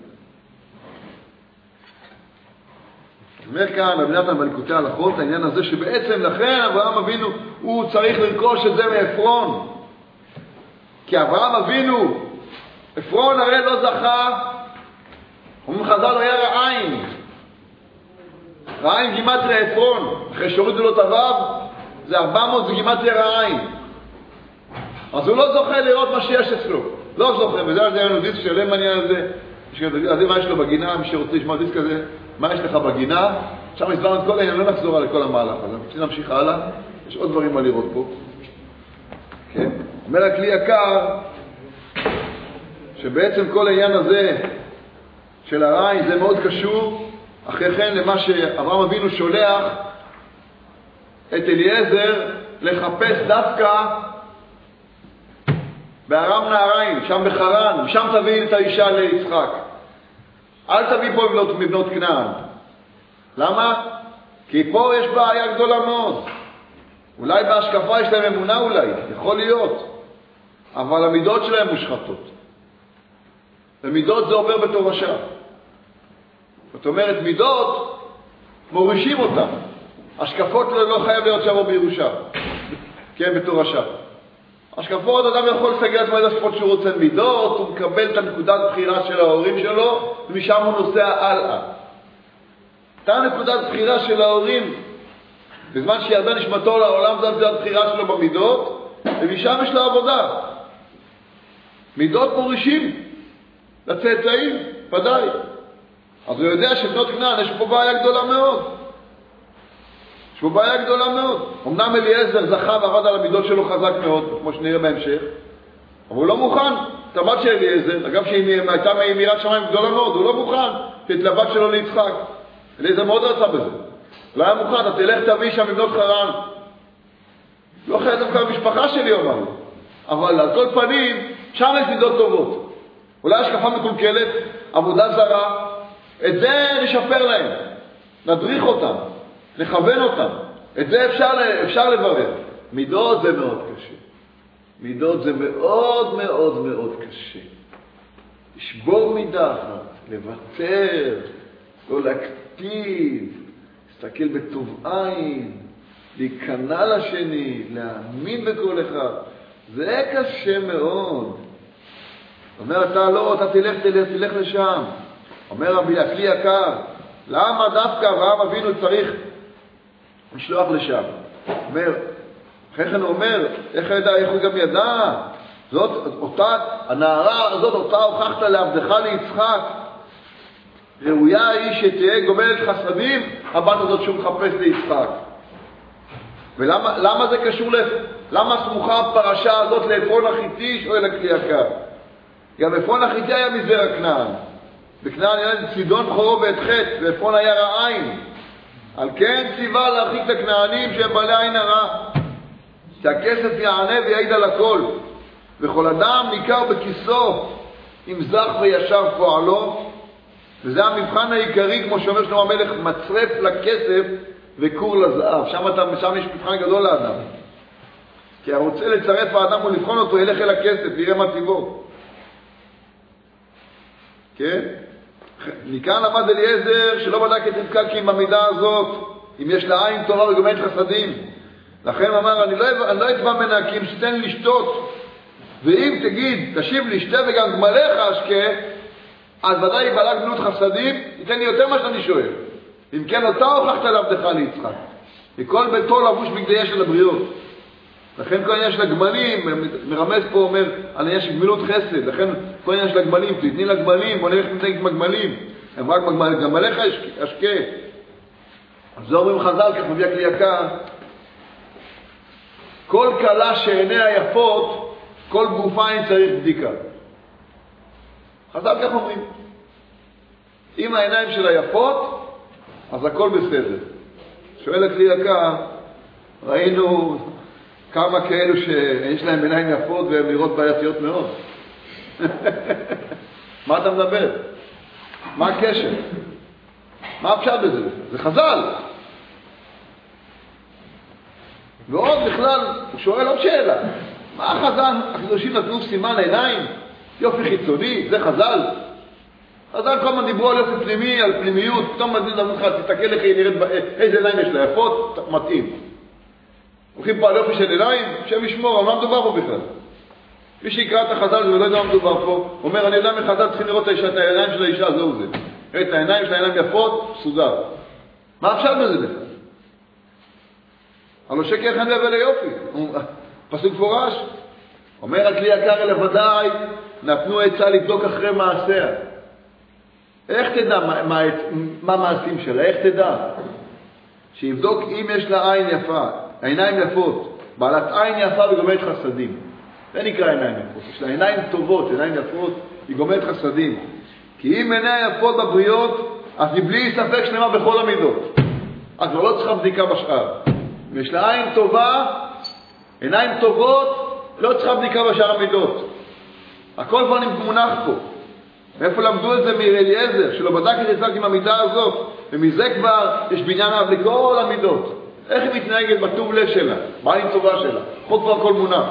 Speaker 1: אומר כאן, בבינתן בליקוטי ההלכות, העניין הזה שבעצם לכן אברהם אבינו, הוא צריך לרכוש את זה מעפרון. כי אברהם אבינו, עפרון הרי לא זכה, אומרים חז"ל לא היה רעיים. רעיים גימטריה עפרון, אחרי שהורידו לו את הוו, זה ארבע מאות, זה גימטריה רעיים. אז הוא לא זוכה לראות מה שיש אצלו. לא זוכה, וזה היה לנו דיסק שלם מעניין הזה. אז מה יש לו בגינה, מי שרוצה לשמוע דיסק הזה, מה יש לך בגינה? עכשיו הסברנו את כל העניין, לא נחזור על כל המהלך, אז אנחנו רוצים להמשיך הלאה. יש עוד דברים מה לראות פה. כן. אומר הכלי יקר, שבעצם כל העניין הזה של הרעי זה מאוד קשור, אחרי כן למה שאברהם אבינו שולח את אליעזר לחפש דווקא בארם נהריים, שם בחרן, שם תביא את האישה ליצחק. אל תביא פה מבנות, מבנות כנען. למה? כי פה יש בעיה גדולה מאוד. אולי בהשקפה יש להם אמונה אולי, יכול להיות. אבל המידות שלהם מושחתות. ומידות זה עובר בתורשה. זאת אומרת, מידות מורישים אותם. השקפות לא חייב להיות שם או בירושה. כן, בתורשה. השקפות, אדם יכול לסגר את מה השקפות שהוא רוצה מידות, הוא מקבל את הנקודת בחירה של ההורים שלו, ומשם הוא נוסע הלאה. הייתה נקודת בחירה של ההורים, בזמן שירדה נשמתו לעולם, זו נקודת בחירה שלו במידות, ומשם יש לו עבודה. מידות מורישים לצאצאים, ודאי. אז הוא יודע שבנות כנען יש פה בעיה גדולה מאוד. יש פה בעיה גדולה מאוד. אמנם אליעזר זכה ועבד על המידות שלו חזק מאוד, כמו שנראה בהמשך, אבל הוא לא מוכן. את הבת של אליעזר, אגב שהיא הייתה מיראת שמיים גדולה מאוד, הוא לא מוכן את הבת שלו ליצחק. אליעזר מאוד רצה בזה. לא היה מוכן, אתה תלך תביא שם מבנות חרן. לא חייב דווקא המשפחה שלי, אמר לו. אבל על כל פנים, שם יש מידות טובות. אולי השקפה מקולקלת, עבודה זרה, את זה נשפר להם, נדריך אותם, נכוון אותם. את זה אפשר, אפשר לברר. מידות זה מאוד קשה. מידות זה מאוד מאוד מאוד קשה. לשבור מידה אחת, לוותר, לא להקטיב, להסתכל בטוב עין, להיכנע לשני, להאמין בכל אחד. זה קשה מאוד. אומר אתה לא, אתה תלך, תלך, תלך לשם. אומר רבי הכלי יקר, למה דווקא אברהם אבינו צריך לשלוח לשם? אומר, אחרי כן הוא אומר, איך ידע, איך הוא גם ידע? זאת, אותה, הנערה הזאת, אותה הוכחת לעבדך ליצחק. ראויה היא שתהיה גומלת חסדים, הבת הזאת שהוא מחפש ליצחק. ולמה למה זה קשור, לפ... למה סמוכה הפרשה הזאת לעפרון החיתי, שואל הכלי יקר? גם עפרון החיתי היה מזרע כנען. בכנען היה צידון בכורו ואת חטא, ועפרון היה רעיים. על כן ציווה להרחיק את הכנענים שהם בעלי עין הרע. שהכסף יענה ויעיד על הכל. וכל אדם ניכר בכיסו, אם זך וישר פועלו. וזה המבחן העיקרי, כמו שאומר שלמה המלך, מצרף לכסף וכור לזהב. שם, אתה, שם יש מבחן גדול לאדם. כי הרוצה לצרף האדם ולבחון אותו, ילך אל הכסף, ויראה מה טיבו. כן? מכאן למד אליעזר שלא בדק את רבקה כי עם המידה הזאת, אם יש לה עין טובה וגומלת חסדים, לכן אמר, אני לא, אני לא אתבע ממנה כי אם שתן לשתות, ואם תגיד, תשיב לי שתה וגם גמליך אשקה, אז ודאי יבלע גמילות חסדים, ייתן לי יותר מה שאני שואל. אם כן, אותה הוכחת לעבדך ליצחק. וכל ביתו לבוש בגדיה של הבריות. לכן כל העניין של הגמלים, מרמז פה אומר על העניין של גמילות חסד, לכן כל העניין של הגמלים, תתני לגמלים, בוא נלך נתנהג עם הגמלים, הם רק גמליך אשקה. אז זה אומרים חז"ל, כך מביא הכלי יקר, כל כלה שעיניה יפות, כל גופיים צריך בדיקה. חז"ל כך אומרים. אם העיניים שלה יפות, אז הכל בסדר. שואל הכלי יקר, ראינו כמה כאלו שיש להם עיניים יפות והן נראות בעייתיות מאוד. מה אתה מדבר? מה הקשר? מה הפשט בזה? זה חז"ל. ועוד בכלל, הוא שואל עוד שאלה. מה החז"ל? הקדושים נתנו סימן עיניים? יופי חיצוני? זה חז"ל? חז"ל כל הזמן דיברו על יופי פנימי, על פנימיות, פתאום מדין אמרו לך, תסתכל לך, איזה עיניים יש לה יפות, מתאים. הולכים פה על יופי של עיניים, שם ישמור, על מה מדובר פה בכלל? מי שיקרא את החז"ל ולא יודע מה מדובר פה, אומר, אני יודע מחז"ל צריכים לראות את העיניים של האישה, זהו זה. את העיניים של העיניים יפות, סודר. מה אפשר בזה בכלל? הלא שקר חן לב ליופי. פסוק פורש. אומר הכלי יקר אלה ודאי, נתנו עצה לבדוק אחרי מעשיה. איך תדע מה, מה, מה מעשים שלה? איך תדע? שיבדוק אם יש לה עין יפה, העיניים יפות, בעלת עין יפה וגומרת חסדים. זה נקרא עיניים יפות. יש לה עיניים טובות, עיניים יפות, היא גומרת חסדים. כי אם עיניה יפות בבריות, אז היא בלי ספק שלמה בכל המידות. אז כבר לא צריכה בדיקה בשאר. אם יש לה עין טובה, עיניים טובות, לא צריכה בדיקה בשאר המידות. הכל כבר מונח פה. מאיפה למדו את זה מאליעזר, שלא בדק את יצחק עם המידה הזאת, ומזה כבר יש בניין אב לכל המידות. איך היא מתנהגת בטוב לב שלה, בעין טובה שלה. חוק כבר הכל מונח.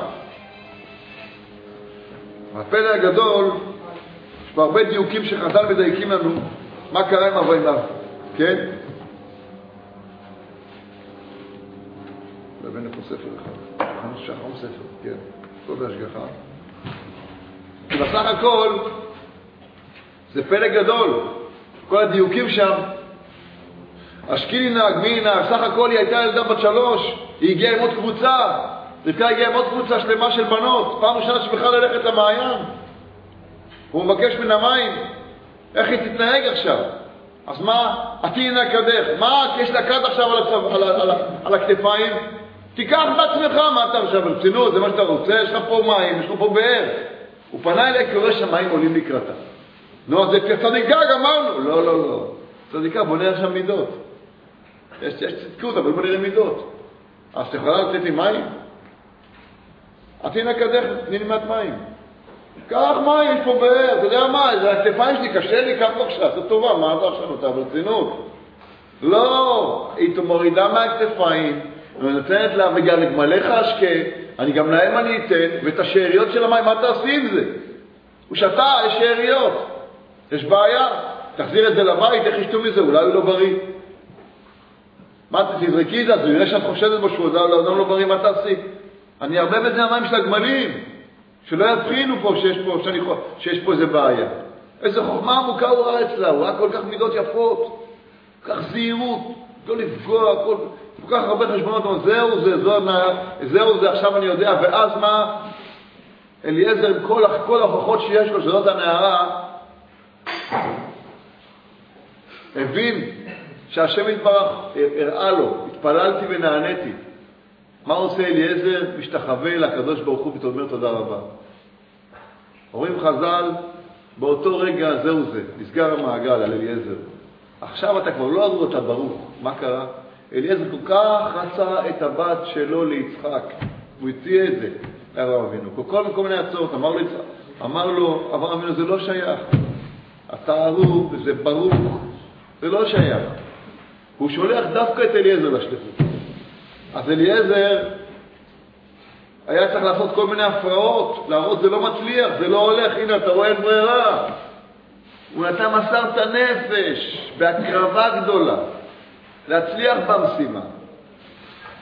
Speaker 1: הפלא הגדול, יש פה הרבה דיוקים שחז"ל מדייקים לנו, מה קרה עם אברהם, כן? לבן לפה ספר אחד. חמש שחרום ספר, כן. כל בהשגחה. כי בסך הכל, זה פלא גדול. כל הדיוקים שם. אשקילי נהג, מי נהג, סך הכל היא הייתה ילדה בת שלוש, היא הגיעה עם עוד קבוצה. רבקה הגיעה עם עוד קבוצה שלמה של בנות. פעם ראשונה שבכלל ללכת למעיין. הוא מבקש מן המים. איך היא תתנהג עכשיו? אז מה? עתי נהג קדך. מה? יש לה קד עכשיו על, הצו, על, על, על, על הכתפיים? תיקח בעצמך, מה אתה עכשיו ברצינות? זה מה שאתה רוצה? יש לך פה מים, יש לך פה באר. הוא פנה אליי קורא שהמים עולים לקראתה. נו, אז זה צדיקה, אמרנו. לא, לא, לא. צדיקה, בוא נראה שם מידות. יש, יש צדקות, אבל בוא נראה מידות. אז אתה יכולה לתת לי מים? עתי נהג קדך, תני לי מעט מים. קח מים, יש פה באר, אתה יודע מה, זה הכתפיים שלי, קשה לי, קח בבקשה, זה טובה, מה אתה עכשיו נותן ברצינות? לא, היא מורידה מהכתפיים, ונותנת לה וגם לגמליך אשקה, אני גם להם אני אתן, ואת השאריות של המים, מה תעשי עם זה? הוא שתה, יש שאריות, יש בעיה, תחזיר את זה לבית, איך ישתו מזה, אולי הוא לא בריא. מה, תזרקי את זה, אז הוא יראה שאת חושדת בו שהוא אדם לא בריא, מה תעשי? אני הרבה בזה המים של הגמלים. שלא יבחינו פה שיש פה, שאני, שיש פה איזה בעיה. איזה חוכמה עמוקה הוא ראה אצלה, הוא ראה כל כך מידות יפות, כל כך זהירות, לא לפגוע, כל, כל כך הרבה חשבונות, זהו זה, זהו, זהו זה, עכשיו אני יודע, ואז מה? אליעזר עם כל, כל ההוכחות שיש לו, שזאת הנערה, הבין שהשם יתברך הראה לו, התפללתי ונעניתי. מה עושה אליעזר? משתחווה לקדוש ברוך הוא ותאמר תודה רבה. אומרים חז"ל, באותו רגע זהו זה, נסגר המעגל על אליעזר. עכשיו אתה כבר לא עזרו אותה ברוך. מה קרה? אליעזר כל כך רצה את הבת שלו ליצחק. הוא הציע את זה לאברהם אבינו. כל כל מיני הצעות. אמר לו, אמר לו אברהם אבינו, זה לא שייך. אתה ערוך, זה ברוך. זה לא שייך. הוא שולח דווקא את אליעזר לשליחות. אז אליעזר היה צריך לעשות כל מיני הפרעות, להראות זה לא מצליח, זה לא הולך, הנה אתה רואה את ברירה. הוא נתן מסר את הנפש בהקרבה גדולה, להצליח במשימה.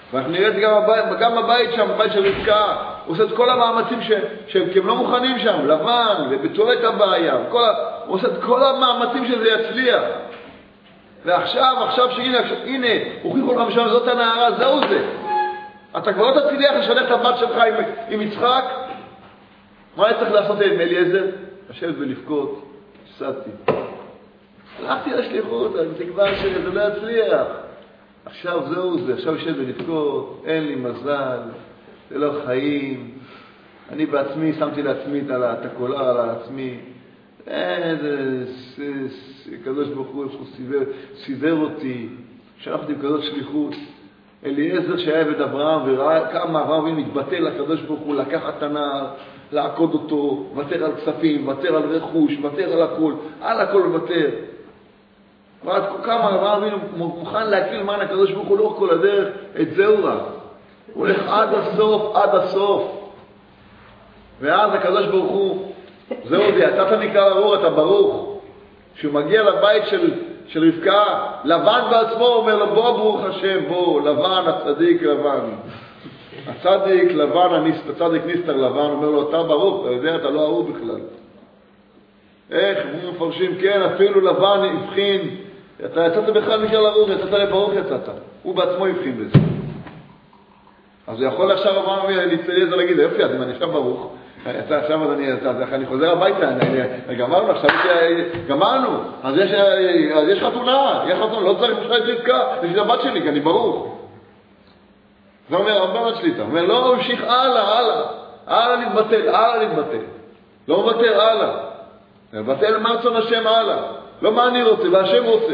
Speaker 1: ואנחנו נראה את זה גם בבית, גם בבית שם, בבית של רבקה. הוא עושה את כל המאמצים ש, שהם לא מוכנים שם, לבן, ובצורה את הבעיה. ה... הוא עושה את כל המאמצים שזה יצליח. ועכשיו, עכשיו שהנה, עכשיו, הנה, הוכיחו לך משם, זאת הנערה, זהו זה. אתה כבר לא תצליח לשלח את הבת שלך עם, עם יצחק? מה היה צריך לעשות עם אליעזר? לשבת ולבכות, הפסדתי. הלכתי לשליחות, אני תקווה שזה לא יצליח. עכשיו זהו זה, עכשיו ישב ולבכות, אין לי מזל, זה לא חיים. אני בעצמי שמתי לעצמי את הקולה על עצמי. איזה קדוש ברוך הוא, הוא סידר, סידר אותי, שלחתי כזאת שליחות. אליעזר שהיה עבד אברהם וראה כמה אברהם אבינו מתבטא לקדוש ברוך הוא, לקחת את הנער, לעקוד אותו, ותר על כספים, ותר על רכוש, ותר על הכל, על הכל ותר. ועד כמה אברהם אבינו מוכן להקריב למען הקדוש ברוך הוא לאורך כל הדרך, את זהו רק. הוא הולך עד הסוף, עד הסוף. ואז הקדוש ברוך הוא, זהו זה, אתה נקרא ארור, אתה ברוך. כשהוא מגיע לבית של, של רבקה, לבן בעצמו אומר לו, בוא ברוך השם, בוא, לבן, הצדיק לבן. הצדיק לבן, הצדיק ניסתר לבן, אומר לו, אתה ברוך, אתה יודע, אתה לא ארור בכלל. איך, הם מפרשים, כן, אפילו לבן הבחין, אתה יצאת בכלל מכלל ארור, יצאת לברוך יצאת. הוא בעצמו הבחין בזה. אז הוא יכול עכשיו אברהם להצטייז להגיד, יופי, אז אם אני עכשיו ברוך, עכשיו אני, אני חוזר הביתה, גמרנו, עכשיו גמרנו, אז יש, אז יש חתונה, יש חתונה, לא צריך משחק רבקה, יש את הבת שלי, כי אני ברוך. זה אומר, הרבה שליטה, אומר, לא, הוא המשיך הלאה, הלאה, הלאה להתבטל, הלאה להתבטל, לא מבטל, הלאה, מבטל מה רצון השם הלאה, לא מה אני רוצה, והשם רוצה.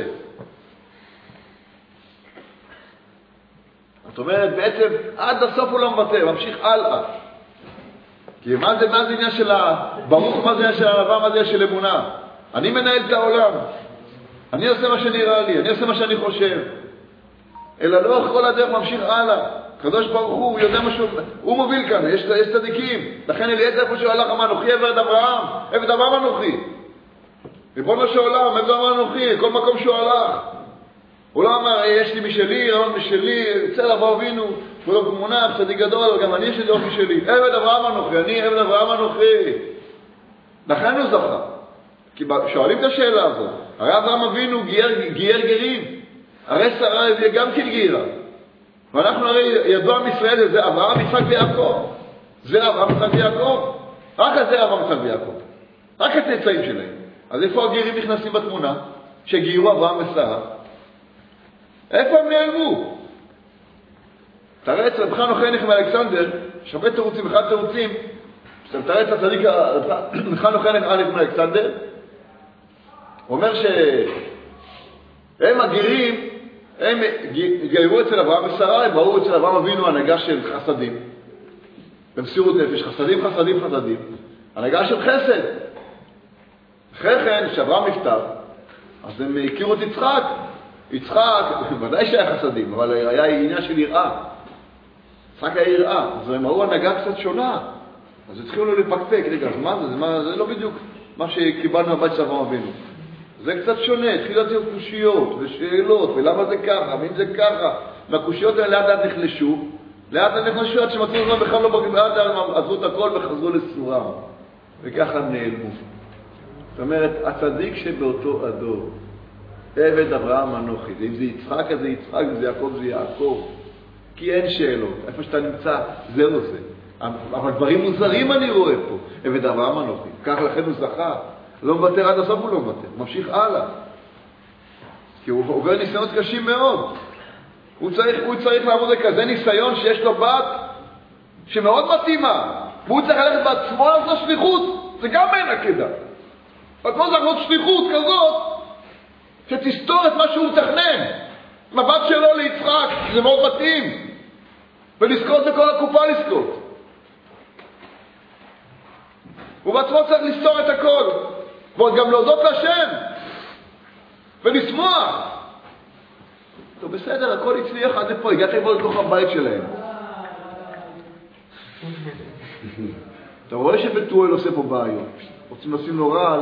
Speaker 1: זאת אומרת, בעצם עד הסוף הוא לא מבטל, ממשיך הלאה. כי מה זה, מה זה עניין של הברוך, מה זה עניין של הענווה, מה זה עניין של אמונה? אני מנהל את העולם. אני עושה מה שנראה לי, אני עושה מה שאני חושב. אלא לא כל הדרך ממשיך הלאה. קדוש ברוך הוא, הוא יודע משהו, הוא מוביל כאן, יש, יש צדיקים. לכן אליעזר איפה שהוא הלך, אמר, אנוכי עבד אברהם, עבד אברהם אנוכי. ריבונו של עולם, עבד אברהם אנוכי, כל מקום שהוא הלך. הוא לא אמר, יש לי משלי, רעיון משלי, צל אברהם אבינו, הוא לא מונח, צדיק גדול, גם אני יש לי אופי שלי. עבד אברהם אנוכי, אני עבד אברהם אנוכי. לכן הוא זכה. כי שואלים את השאלה הזאת, הרי אברהם אבינו גייר, גייר גרים, הרי שרה הביאה גם כן גירה. ואנחנו הרי ידוע עם ישראל, זה אברהם, יצחק ויעקב. זה אברהם, יצחק ויעקב. רק על זה אברהם, יצחק ויעקב. רק הצאצאים שלהם. אז איפה הגרים נכנסים בתמונה? שגיירו אברהם ושרה. איפה הם נעלמו? תראה את רב חנוך הניך מאלכסנדר, יש הרבה תירוצים, אחד תירוצים, תראה את הצדיק רב חנוך הניך מאלכסנדר, הוא אומר שהם הגירים, הם גיירו אצל אברהם ושרה, הם ראו אצל אברהם אבינו הנהגה של חסדים, במסירות נפש, חסדים, חסדים, חסדים, הנהגה של חסד. אחרי כן, כשאברהם נפטר, אז הם הכירו את יצחק, יצחק, ודאי שהיה חסדים, אבל היה עניין של יראה. יצחק היה יראה, אז הם ראו הנהגה קצת שונה. אז התחילו לו לפקפק, רגע, אז מה זה? זה, מה, זה לא בדיוק מה שקיבלנו הבית של אברהם אבינו. זה קצת שונה, התחילו להיות קושיות ושאלות, ולמה זה ככה, ואם זה ככה. והקושיות האלה לאט לאט נחלשו, לאט לאט נחלשו עד שמצאו אותם בכלל לא בגלל, לאט לאט עזבו את הכל וחזרו לסורם. וככה נעלמו. זאת אומרת, הצדיק שבאותו הדור, עבד אברהם אנוכי, אם זה יצחק אז זה יצחק, אם זה יעקב זה יעקב, כי אין שאלות, איפה שאתה נמצא זהו זה, אבל דברים מוזרים אני רואה פה, עבד אברהם אנוכי, כך לכן הוא זכה, לא מוותר עד הסוף, הוא לא מוותר, ממשיך הלאה, כי הוא עובר ניסיונות קשים מאוד, הוא צריך, הוא צריך לעמוד לכזה ניסיון שיש לו בת שמאוד מתאימה, והוא צריך ללכת בעצמו לעשות שליחות, זה גם אין עקדה, בעצמו צריך לעשות שליחות כזאת, שתסתור את מה שהוא מתכנן. מבט שלו ליצחק, זה מאוד מתאים. ולזכות בכל הקופה לזכות. הוא בעצמו צריך לסתור את הכל. ועוד גם להודות לשם. ולשמוח. טוב, בסדר, הכל הצליח עד לפה. הגעת לבוא לתוך הבית שלהם. אתה רואה שבתואל עושה פה בעיות. רוצים לשים לו רעל.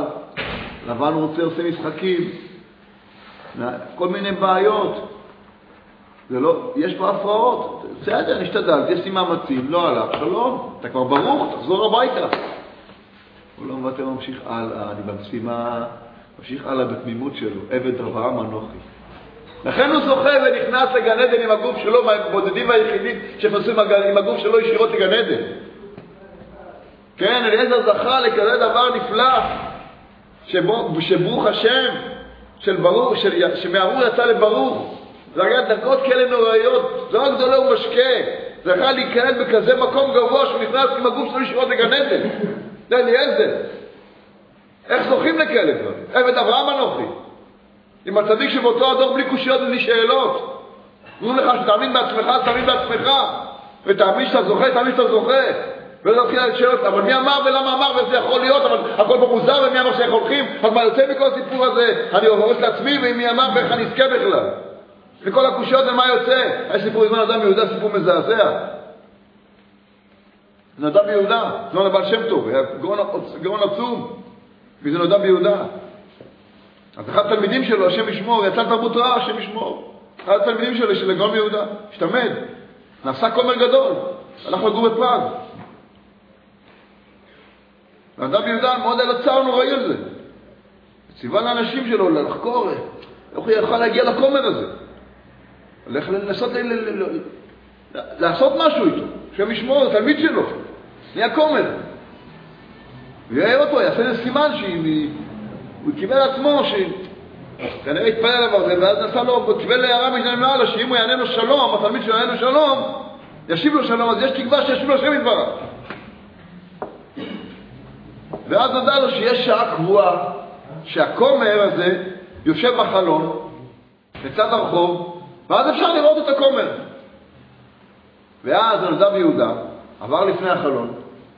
Speaker 1: לבן רוצה עושה משחקים. כל מיני בעיות. זה לא, יש פה הפרעות. בסדר, נשתדלתי, עשיתי מאמצים, לא הלך, שלום, אתה כבר ברוך, תחזור הביתה. הוא לא מבטא, ממשיך הלאה, אני במשימה, ממשיך הלאה בתמימות שלו, עבד אברהם אנוכי. לכן הוא זוכה ונכנס לגן עדן עם הגוף שלו, מהבודדים והיחידים שנכנסים עם הגוף שלו ישירות לגן עדן. כן, אליעזר זכה לכזה דבר נפלא, שבו, שברוך השם, של ברוך, של, שמארור יצא לברוך, זה היה דקות כאלה נוראיות, זה רק גדולה ומשקה, זה היה להיכנס בכזה מקום גבוה שהוא נכנס עם הגוף שלו ישירות לגן עדן. זה אליעזר. איך זוכים לכאלה דברים? עבד אברהם אנוכי. עם הצדיק שבאותו הדור בלי קושיות ובלי שאלות. אומרים לך שתאמין בעצמך, אז תאמין בעצמך. ותאמין שאתה זוכה, תאמין שאתה זוכה. ולא תחילה לשאלות, אבל מי אמר ולמה אמר וזה יכול להיות, אבל הכל פה מוזר ומי אמר שאנחנו הולכים, אז מה יוצא מכל הסיפור הזה? אני הורס לעצמי ומי אמר ואיך אני אזכה בכלל. וכל הקושיות ומה יוצא? יש סיפור בזמן אדם יהודה, סיפור מזעזע. זה נודע ביהודה, זה לא לבעל שם טוב, היה גאון עצום. וזה נודע ביהודה. אז אחד התלמידים שלו, השם ישמור, יצא תרבות רעה, השם ישמור. אחד התלמידים שלו, של גאון ביהודה, השתמד. נעשה כומר גדול, הלך לגור בפראג. נודע ביהודה מאוד על הצער נוראי על זה. ציווה לאנשים שלו לחקור, איך הוא יכול להגיע לכומר הזה. הולך לנסות לעשות משהו איתו. השם ישמור, התלמיד שלו. נהיה כומר. ויראה אותו, יעשה איזה סימן שהוא קיבל עצמו, שכנראה התפלל עליו זה, ואז נסע לו, הוא קיבל להערה מגנן מעלה, שאם הוא יענה לו שלום, התלמיד שלו יענה לו שלום, ישיב לו שלום, אז יש תקווה שישיב לו שם יתברך. ואז נודע לו שיש שעה קבועה, שהכומר הזה יושב בחלון, לצד הרחוב, ואז אפשר לראות את הכומר. ואז נודע ביהודה, עבר לפני החלון,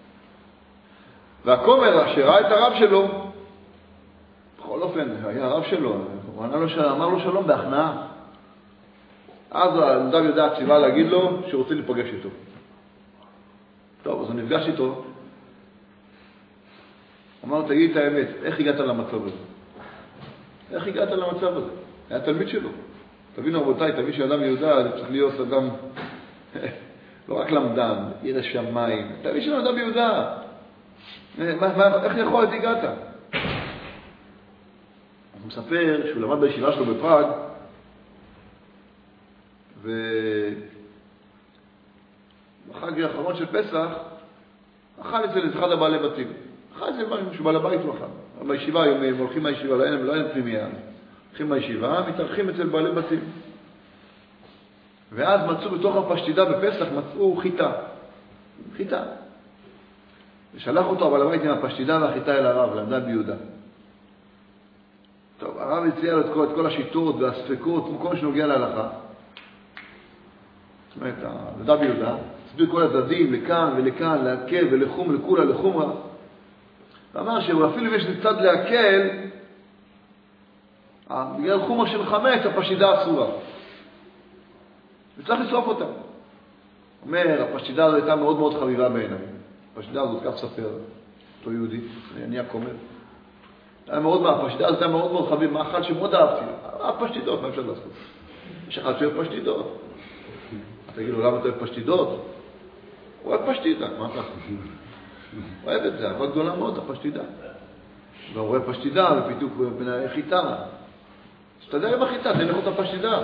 Speaker 1: והכומר שראה את הרב שלו, בכל אופן, היה הרב שלו, הוא אמר לו, אמר לו שלום בהכנעה. אז נודע ביהודה ציווה להגיד לו שהוא רוצה להיפגש איתו. טוב, אז הוא נפגש איתו. אמר לו, תגיד את האמת, איך הגעת למצב הזה? איך הגעת למצב הזה? היה תלמיד שלו. תבינו רבותיי, תבין שאדם יהודה צריך להיות אדם, לא רק למדן, עיר השמיים. תבין שאדם יהודה. איך יכול להיות הגעת? הוא מספר שהוא למד בישיבה שלו בפראג, ובחג האחרון של פסח, אכל אצל אחד הבעלי בתים. אכל אצל משהו שבעל הבית הוא אכל. בישיבה היום הם הולכים מהישיבה, לא אין להם פנימיה. הולכים מהישיבה, מתארחים אצל בעלי בתים. ואז מצאו בתוך הפשטידה בפסח, מצאו חיטה. חיטה. ושלח אותו הבעל הבית עם הפשטידה והחיטה אל הרב, למדן ביהודה. טוב, הרב הציע לו את כל, את כל השיטות והספקות, כמו שנוגע להלכה. זאת אומרת, למדן ביהודה, הסביר כל הצדדים, לכאן ולכאן, להקל ולחום, לכולה, לחומרה. ואמר שהוא אפילו אם יש לצד להקל, בגלל חומר של חמץ, הפשטידה אסורה. וצריך לשרוף אותה. אומר, הפשטידה הזו הייתה מאוד מאוד חביבה בעיניי. הפשטידה הזאת, כך ספר, אותו יהודי, אני הקומר. היה מאוד מה, הפשטידה הזאת הייתה מאוד מאוד חביבה, מאכל שמאוד אהבתי. הפשטידות, מה אפשר לעשות? יש אחד שאוהב פשטידות. תגידו, למה אתה אוהב פשטידות? הוא אוהב פשטידה, מה אתה? הוא אוהב את זה, אבל גדולה מאוד, הפשטידה. והוא רואה פשטידה ופתאום בני חיטה. שתדע עם החיטה, תן לך אותה פשטידה.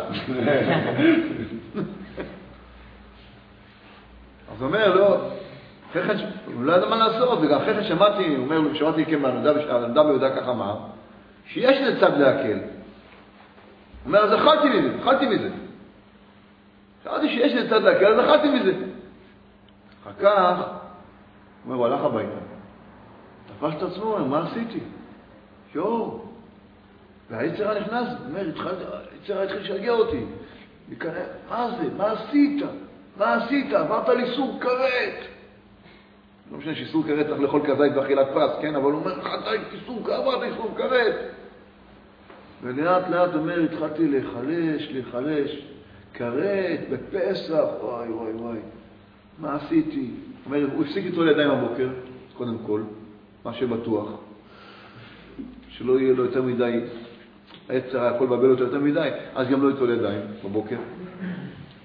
Speaker 1: אז הוא אומר, לא, הוא לא ידע מה לעשות, וגם אחרי כן שמעתי, הוא אומר, שמעתי מכם מהנודע ביהודה כך אמר, שיש לצד להקל. הוא אומר, אז אכלתי מזה, אכלתי מזה. שמעתי שיש לצד להקל, אז אכלתי מזה. אחר כך, הוא אומר, הוא הלך הביתה. תפש את עצמו, הוא אומר, מה עשיתי? יואו. והיצרה נכנס, הוא אומר, היצרה התחיל לשגע אותי. מה זה? מה עשית? מה עשית? עברת לי סור כרת. לא משנה שסור כרת צריך לאכול כזית באכילת פס, כן? אבל הוא אומר, חטאתי סור כרת, עברתי סור כרת. ולאט לאט אומר, התחלתי להיחלש, להיחלש. כרת, בפסח, וואי וואי וואי. מה עשיתי? הוא אומר, הוא הפסיק איתו לידיים הבוקר, קודם כל, מה שבטוח. שלא יהיה לו יותר מדי, היצר הכל בבל אותו יותר מדי, אז גם לא איתו לידיים בבוקר.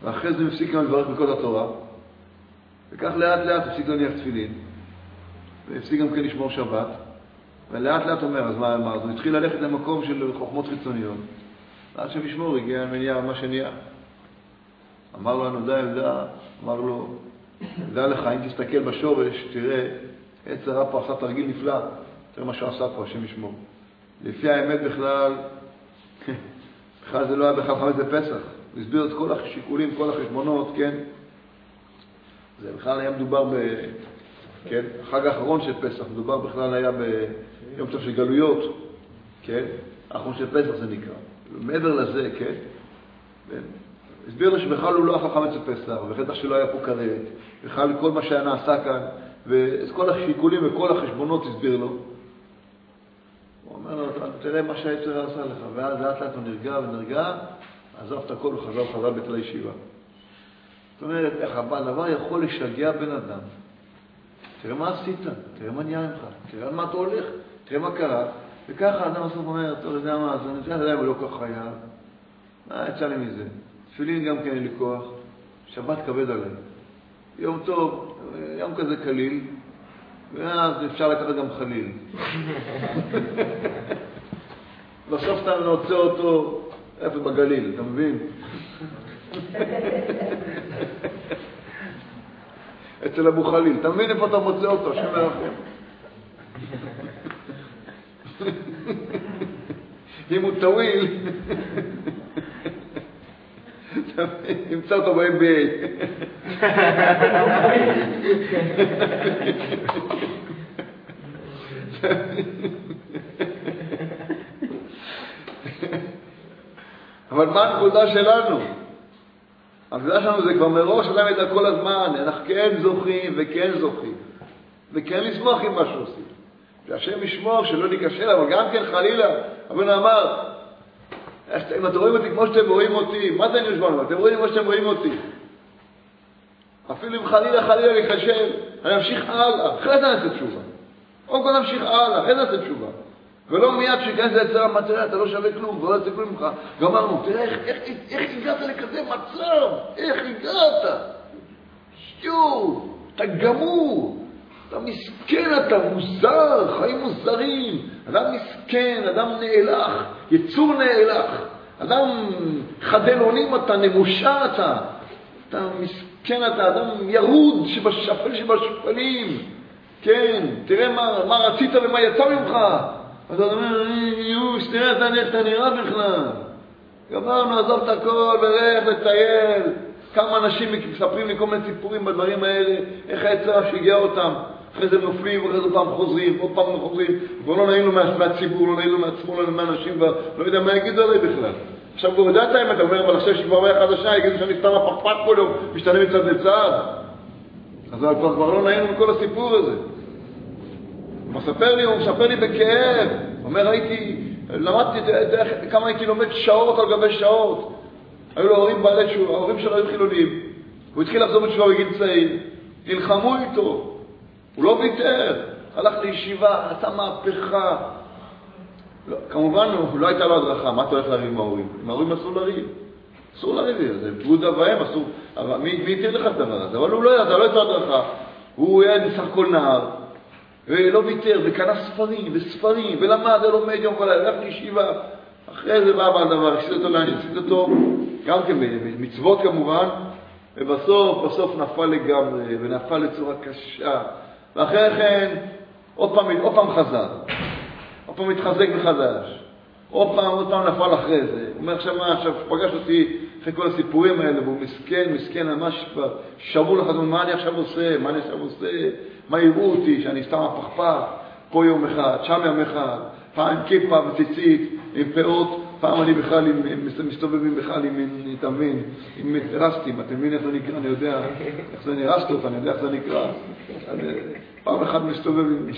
Speaker 1: ואחרי זה הוא הפסיק גם לברך בכל התורה, וכך לאט לאט הפסיק להניח תפילין, והפסיק גם כן לשמור שבת, ולאט לאט אומר, אז מה, מה? אז הוא התחיל ללכת למקום של חוכמות חיצוניות, עד שמשמור הגיע מניע מה שנהיה. אמר לו הנודע יהודה, אמר לו, ידע לך, אם תסתכל בשורש, תראה, עץ הרע פה עשה תרגיל נפלא, תראה מה שהוא עשה פה, השם ישמור. לפי האמת בכלל, בכלל זה לא היה בכלל חמץ בפסח. הוא הסביר את כל השיקולים, כל החשבונות, כן? זה בכלל היה מדובר ב... כן? החג האחרון של פסח, מדובר בכלל היה ביום טוב של גלויות, כן? האחרון של פסח זה נקרא. מעבר לזה, כן? הסביר לו שבכלל הוא לא אכל חמץ בפסח, ובטח שלא היה פה כרת, בכלל כל מה שהיה נעשה כאן, ואת כל השיקולים וכל החשבונות הסביר לו. הוא אומר לו, תראה מה שהיצר עשה לך, ואז לאט לאט הוא נרגע ונרגע, עזב את הכל וחזר וחזר בית לישיבה. זאת אומרת, איך הדבר יכול לשגע בן אדם. תראה מה עשית, תראה מה נהיה ממך, תראה על מה אתה הולך, תראה מה קרה, וככה האדם הסוף אומר, טוב, יודע מה, אז אני יודע, יודע, אבל לא כך חייב. מה יצא לי מזה? תפילין גם כן אין לי כוח, שבת כבד עליי. יום טוב, יום כזה קליל, ואז אפשר לקחת גם חליל. בסוף אתה נוצא אותו, איפה בגליל, אתה מבין? אצל אבו חליל, אתה מבין איפה אתה מוצא אותו, שם מרחם. אם הוא טוויל, נמצא אותו ב-אם בי איי. אבל מה הנקודה שלנו? הנקודה שלנו זה כבר מראש אדם ידע כל הזמן, אנחנו כן זוכים וכן זוכים, וכן לשמוח עם מה שעושים. שהשם ישמור שלא ניקשל, אבל גם כן חלילה, אבל אמר, אם אתם רואים אותי כמו שאתם רואים אותי, מה זה נשמענו? אתם רואים כמו שאתם רואים אותי. אפילו אם חלילה חלילה להיכשל, אני אמשיך הלאה, אחרי זה נעשה תשובה. או כל נמשיך הלאה, אחרי זה נעשה תשובה. ולא מיד שכן זה יצר המטרה, אתה לא שווה כלום, ולא יצא כלום ממך. גמרנו, תראה איך, איך, איך הגעת לכזה מצב? איך הגעת? שיו, אתה גמור. אתה מסכן, אתה מוזר, חיים מוזרים. אדם מסכן, אדם נאלח, יצור נאלח. אדם חדלונים אתה, נמושה אתה. אתה מסכן, אתה אדם ירוד שבשפל שבשפלים. כן, תראה מה, מה רצית ומה יצא ממך. אתה אומר, יוש, תראה איך אתה נראה בכלל. גמרנו, עזוב את הכל ולך לטייל. כמה אנשים מספרים לי כל מיני סיפורים בדברים האלה, איך היצר שהגיע אותם. אחרי זה נופלים, ואחרי זה פעם חוזרים, עוד פעם חוזרים. כבר לא נעים לו מהציבור, לא נעים לו מעצמו, לא מהאנשים, ולא יודע מה יגידו עליי בכלל. עכשיו כבר יודעת האמת, אתה אומר, אבל עכשיו שכבר היה חדשה, יגידו שאני סתם הפרפק כל יום, משתנה מצד לצד. אז כבר, כבר לא נעים לו מכל הסיפור הזה. הוא מספר לי, הוא מספר לי בכאב. הוא אומר, הייתי, למדתי כמה הייתי לומד שעות על גבי שעות. היו לו הורים בעלי תשובה, ההורים שלו היו חילונים. הוא התחיל לחזור בתשובה בגיל צעיר. נלחמו איתו. הוא לא ויתר. הלך לישיבה, עשה מהפכה. לא, כמובן, הוא לא הייתה לו הדרכה. מה אתה הולך לריב עם ההורים? עם ההורים אסור לריב. אסור לריב, זה פגוד אבהם, אסור. אבל מי, מי יתיר לך את דבר הזה? אבל הוא לא ידע, לא הייתה הדרכה. הוא היה נסח כל נער. ולא ויתר, וקנה ספרים וספרים, ולמד, ולומד יום כל הלך לישיבה. אחרי זה בא בדבר, השאיר אותו לאן, השאיר אותו, גם כן במצוות כמובן, ובסוף, בסוף נפל לגמרי, ונפל לצורה קשה. ואחרי כן, עוד פעם, עוד פעם חזר. עוד פעם התחזק מחדש. עוד פעם, עוד פעם נפל אחרי זה. הוא אומר עכשיו מה, עכשיו פגש אותי אחרי כל הסיפורים האלה, והוא מסכן, מסכן, ממש כבר שבור לך, מה אני עכשיו עושה, מה אני עכשיו עושה, מה יראו אותי, שאני סתם הפכפך, פה יום אחד, שם יום אחד, פעם כיפה וציצית, עם פאות, פעם אני בכלל עם, מסתובבים בכלל עם, אתה מבין, עם רסטים, אתה מבין איך זה נקרא, אני יודע, איך זה נרסטות, אני יודע איך זה נקרא. פעם אחד מסתובב עם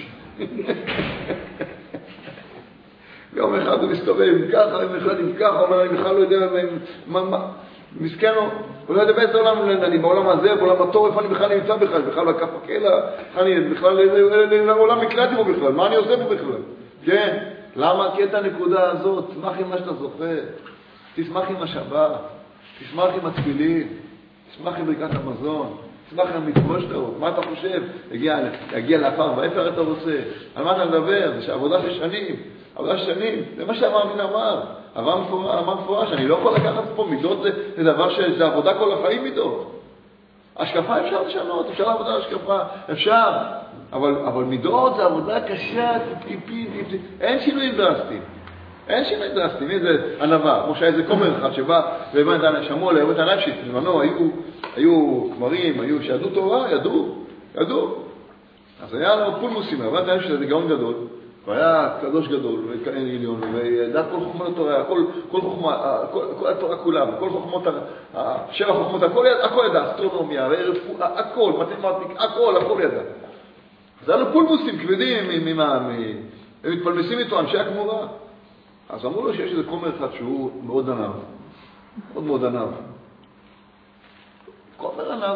Speaker 1: יום אחד הוא מסתובב עם ככה, יום אחד עם ככה, אומר, אני בכלל לא יודע מה, מה, מסכן לו, הוא לא יודע באיזה עולם, אני בעולם הזה, בעולם התורף, אני בכלל נמצא בכלל, בכלל בכף הקלע, אני בכלל לעולם מקלטי בו בכלל, מה אני עושה בו בכלל? כן, למה? כי את הנקודה הזאת, תשמח עם מה שאתה זוכר, תשמח עם השבת, תשמח עם התפילין, תשמח עם ברכת המזון, תשמח עם המצוות שאתה רוצה, מה אתה חושב? יגיע, יגיע לאפר ואיפה אתה רוצה? על מה אתה מדבר? זה עבודה של שנים, עבודה של שנים, זה מה שהמאמין אמר. אמר מפורש, אני לא יכול לקחת פה מידות, זה, זה דבר שזה עבודה כל החיים מידות. השקפה אפשר לשנות, אפשר לעבודה על השקפה, אפשר, אבל, אבל מידות זה עבודה קשה, טיפית, טיפית, אין שינויים דרסטיים. אין שינויים דרסטיים, איזה ענווה, כמו שהיה איזה כומר אחד שבא והבן שמעו עליה, את הנפשית, בזמנו היו, היו כמרים, היו שידעו תורה, ידעו, ידעו. אז היה לו פולמוסים, הבן את הנפשית, זה גאון גדול, והיה קדוש גדול, וכהן עליון, וידע כל חוכמות התורה, כל, כל חוכמה, כל, כל התורה כולה, כל חוכמות, שבע חוכמות, הכל, הכל ידע, אסטרונומיה, הכל, מתמטיקה, הכל, הכל ידע. אז היה לו פולמוסים כבדים, הם מתפלמסים איתו, אנשי הכמורה. אז אמרו לו שיש איזה כומר אחד שהוא מאוד ענב, מאוד מאוד ענב. כומר ענב.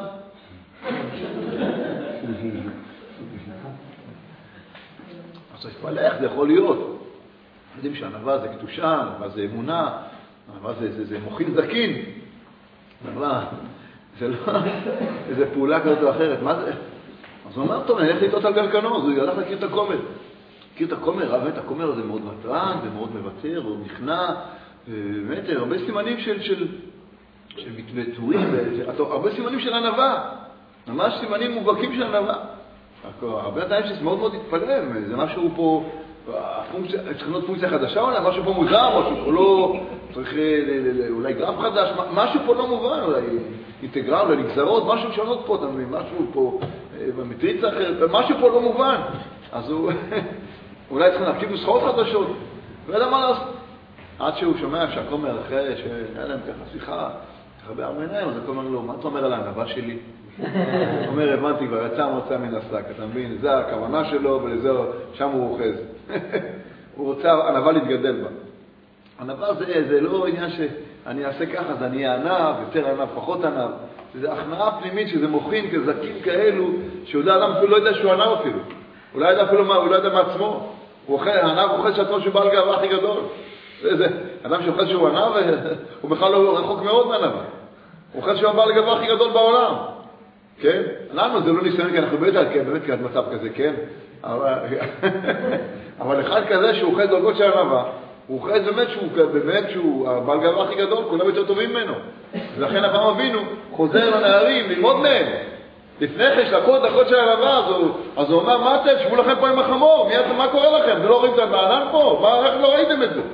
Speaker 1: אז תפעל איך זה יכול להיות? יודעים שהענבה זה קדושה, ענבה זה אמונה, ענבה זה, זה, זה מוכין זקין. ענבה, זה לא איזה פעולה כזאת או אחרת, מה זה? אז הוא אמר, טוב, אני הולך לטעות על גלגנו, אז הוא הלך להכיר את הכומר. הכיר את הכומר, באמת הכומר הזה מאוד מטרן ומאוד מוותר, הוא נכנע, באמת, הרבה סימנים של, של, של מתוורים, הרבה סימנים של ענבה, ממש סימנים מובהקים של ענבה. הרבה עדיין שזה מאוד מאוד התפלם, זה משהו פה, צריך להיות פונקציה חדשה אולי, משהו פה מוזר, משהו פה לא, צריך אולי גרף חדש, משהו פה לא מובן, אולי אינטגרל, אולי נגזרות, משהו משנות פה, משהו פה במטריצה אחרת, משהו פה לא מובן. אז הוא, אולי צריכים להרכיב נוסחאות חדשות, לא יודע מה לעשות. עד שהוא שומע שהכומר אחרי, שהיה להם ככה שיחה, ככה בהרבה עיניים, אז הכומר לו, מה אתה אומר על הענבה שלי? הוא אומר, הבנתי, כבר יצא מוצא מן השק, אתה מבין? זה הכוונה שלו, ולזהו, שם הוא אוחז. הוא רוצה ענבה להתגדל בה. ענבה זה, זה לא עניין שאני אעשה ככה, אז אני ענב, יותר ענב, פחות ענב. זה הכנעה פנימית שזה מוכין כזקים כאלו, שיודע אדם אפילו לא יודע שהוא ענב אפילו. אולי יודע אפילו מה, הוא לא יודע מעצמו. הוא אוכל, הענב אוכל שעצמו שהוא בעל גאווה הכי גדול. זה, זה, אדם שאוכל שהוא ענב, הוא בכלל לא רחוק מאוד מענבה. הוא אוכל שהוא בעל גאווה הכי גדול בעולם. כן? לנו זה לא ניסיון, כי אנחנו באמת, כן, באמת כעת מצב כזה, כן? אבל, אבל אחד כזה שהוא אוכל דרגות של ענבה, הוא אוכל באמת שהוא, באמת שהוא בעל גאווה הכי גדול, כולם יותר טובים ממנו. ולכן הפעם אבינו חוזר לנערים ללמוד מהם. לפני כן שלקו את דקות של הענבה, אז הוא, אז הוא אומר, מה אתם? שבו לכם פה עם החמור, מי, מה קורה לכם? זה לא רואים את המענן פה? מה, איך לא ראיתם את זה?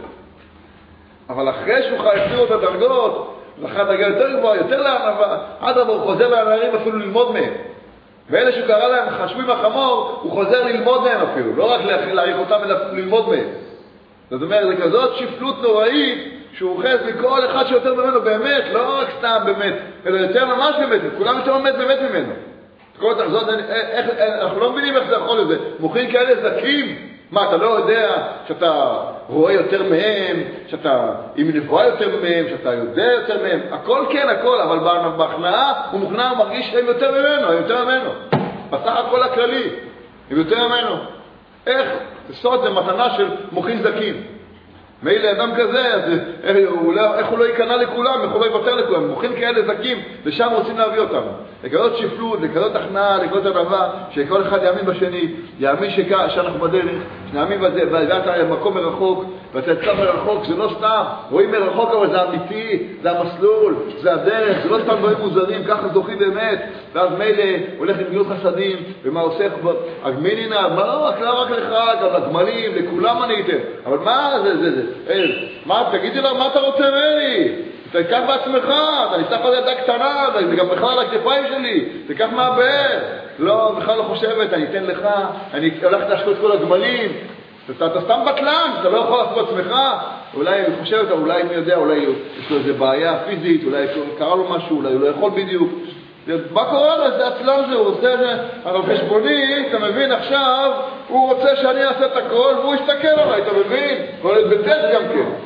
Speaker 1: אבל אחרי שהוא חייפתירו את הדרגות, לכן דרגה יותר גבוהה, יותר לענבה, עד אבל הוא חוזר לנערים אפילו ללמוד מהם. ואלה שהוא קרא להם חשבו עם החמור, הוא חוזר ללמוד מהם אפילו, לא רק להעריך אותם, אלא ללמוד מהם. זאת אומרת, זה כזאת שפלות נוראית, שהוא אוחז מכל אחד שיותר ממנו באמת, לא רק סתם באמת, אלא יותר ממש באמת, כולם יותר באמת באמת ממנו. כל תחזות, אנחנו לא מבינים איך זה יכול לזה. מוכרים כאלה זקים, מה, אתה לא יודע שאתה רואה יותר מהם, שאתה עם נבואה יותר מהם, שאתה יודע יותר מהם, הכל כן, הכל, אבל בהכנעה הוא מוכנע, הוא מרגיש שהם יותר ממנו, הם יותר ממנו. בסך הכל הכללי, הם יותר ממנו. איך? סוד זה מתנה של מוכרים זקים. מילא אדם כזה, אז איך הוא לא, איך הוא לא ייכנע לכולם, איך הוא לא יוותר לכולם, מוכרים כאלה זקים, ושם רוצים להביא אותם. לכזאת שפלות, לכזאת הכנעה, לכזאת ענווה, שכל אחד יאמין בשני, יאמין שכ... שאנחנו בדרך, שנאמין בזה, והגעת למקום מרחוק, ואתה יצא מרחוק, זה לא סתם, רואים מרחוק, אבל זה אמיתי, זה המסלול, זה הדרך, זה לא סתם דברים מוזרים, ככה זוכים באמת, ואז מילא הולך לגמילות חסדים, ומה עושה, הגמינינה, מה לא רק, לא רק לך, גם לגמלים, לכולם אני אתן, אבל מה זה, זה, זה, אה, מה, תגידי לו, מה אתה רוצה מרי? תיקח בעצמך, אתה נפתח על ידה קטנה, זה גם בכלל על הכתפיים שלי, תיקח מהבאר. לא, בכלל לא חושבת, אני אתן לך, אני הולך להשקות את כל הגמלים, אתה, אתה סתם בטלן, אתה לא יכול לעשות בעצמך, אולי הוא חושב, אולי מי יודע, אולי יש לו איזו בעיה פיזית, אולי קרה לו משהו, אולי הוא לא יכול בדיוק. מה קורה לו? זה עצלן זה, הוא עושה את זה, אבל חשבוני, אתה מבין, עכשיו, הוא רוצה שאני אעשה את הכל, והוא יסתכל עליי, אתה מבין? כל את בטט גם כן.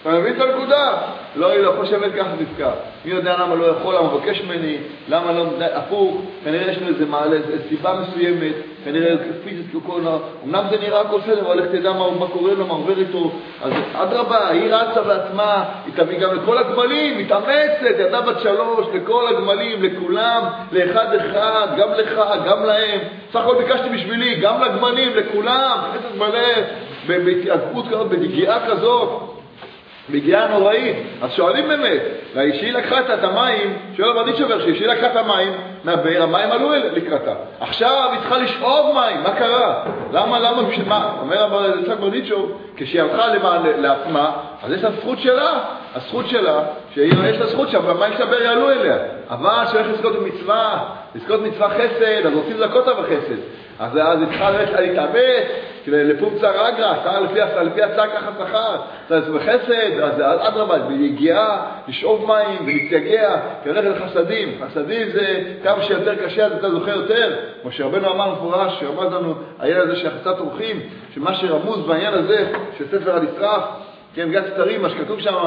Speaker 1: אתה מבין את הנקודה? לא, היא לא חושבת ככה דווקא. מי יודע למה לא יכול, למה מבקש ממני, למה לא הפוך, כנראה יש לו איזה מעלה, איזו סיבה מסוימת, כנראה פיזית כקונה, אמנם זה נראה הכל סדר, אבל איך תדע מה, מה קורה לו, מה עובר איתו. אז אדרבה, היא רצה בעצמה, היא תביא גם לכל הגמלים, היא תאמצת, ידה בת שלוש, לכל הגמלים, לכולם, לאחד אחד, גם לך, גם להם. סך הכל ביקשתי בשבילי, גם לגמלים, לכולם, חסד מלא, בהתייגעות כזאת, בנגיעה כזאת. מגיעה נוראית. אז שואלים באמת, והאישי לקחה את המים, שואל הברדיצ'ובר, שאישי לקחה את המים מהבאר, המים עלו לקראתה. עכשיו היא צריכה לשאוב מים, מה קרה? למה, למה, בשביל מה? אומר יצחק ברדיצ'וב, כשהיא הלכה לעצמה, אז יש לה זכות שלה, הזכות שלה, שיש לה זכות שהמים של הבאר יעלו אליה. אבל שהולך לזכות במצווה, לזכות מצווה חסד, אז רוצים לזכות אותה בחסד. אז היא צריכה להתאבט, לפונקציה רגרה, לפי הצעה ככה שכר, אז בחסד, אז אדרבה, ביגיעה, לשאוב מים ולהתייגע, כלכת לחסדים. חסדים זה כמה שיותר קשה, אז אתה זוכר יותר. כמו שהרבנו אמר מפורש, שאמר לנו, העניין הזה שהחסת אורחים, שמה שרמוז בעניין הזה, שספר הנשרף, כן, גת סתרים, מה שכתוב שם,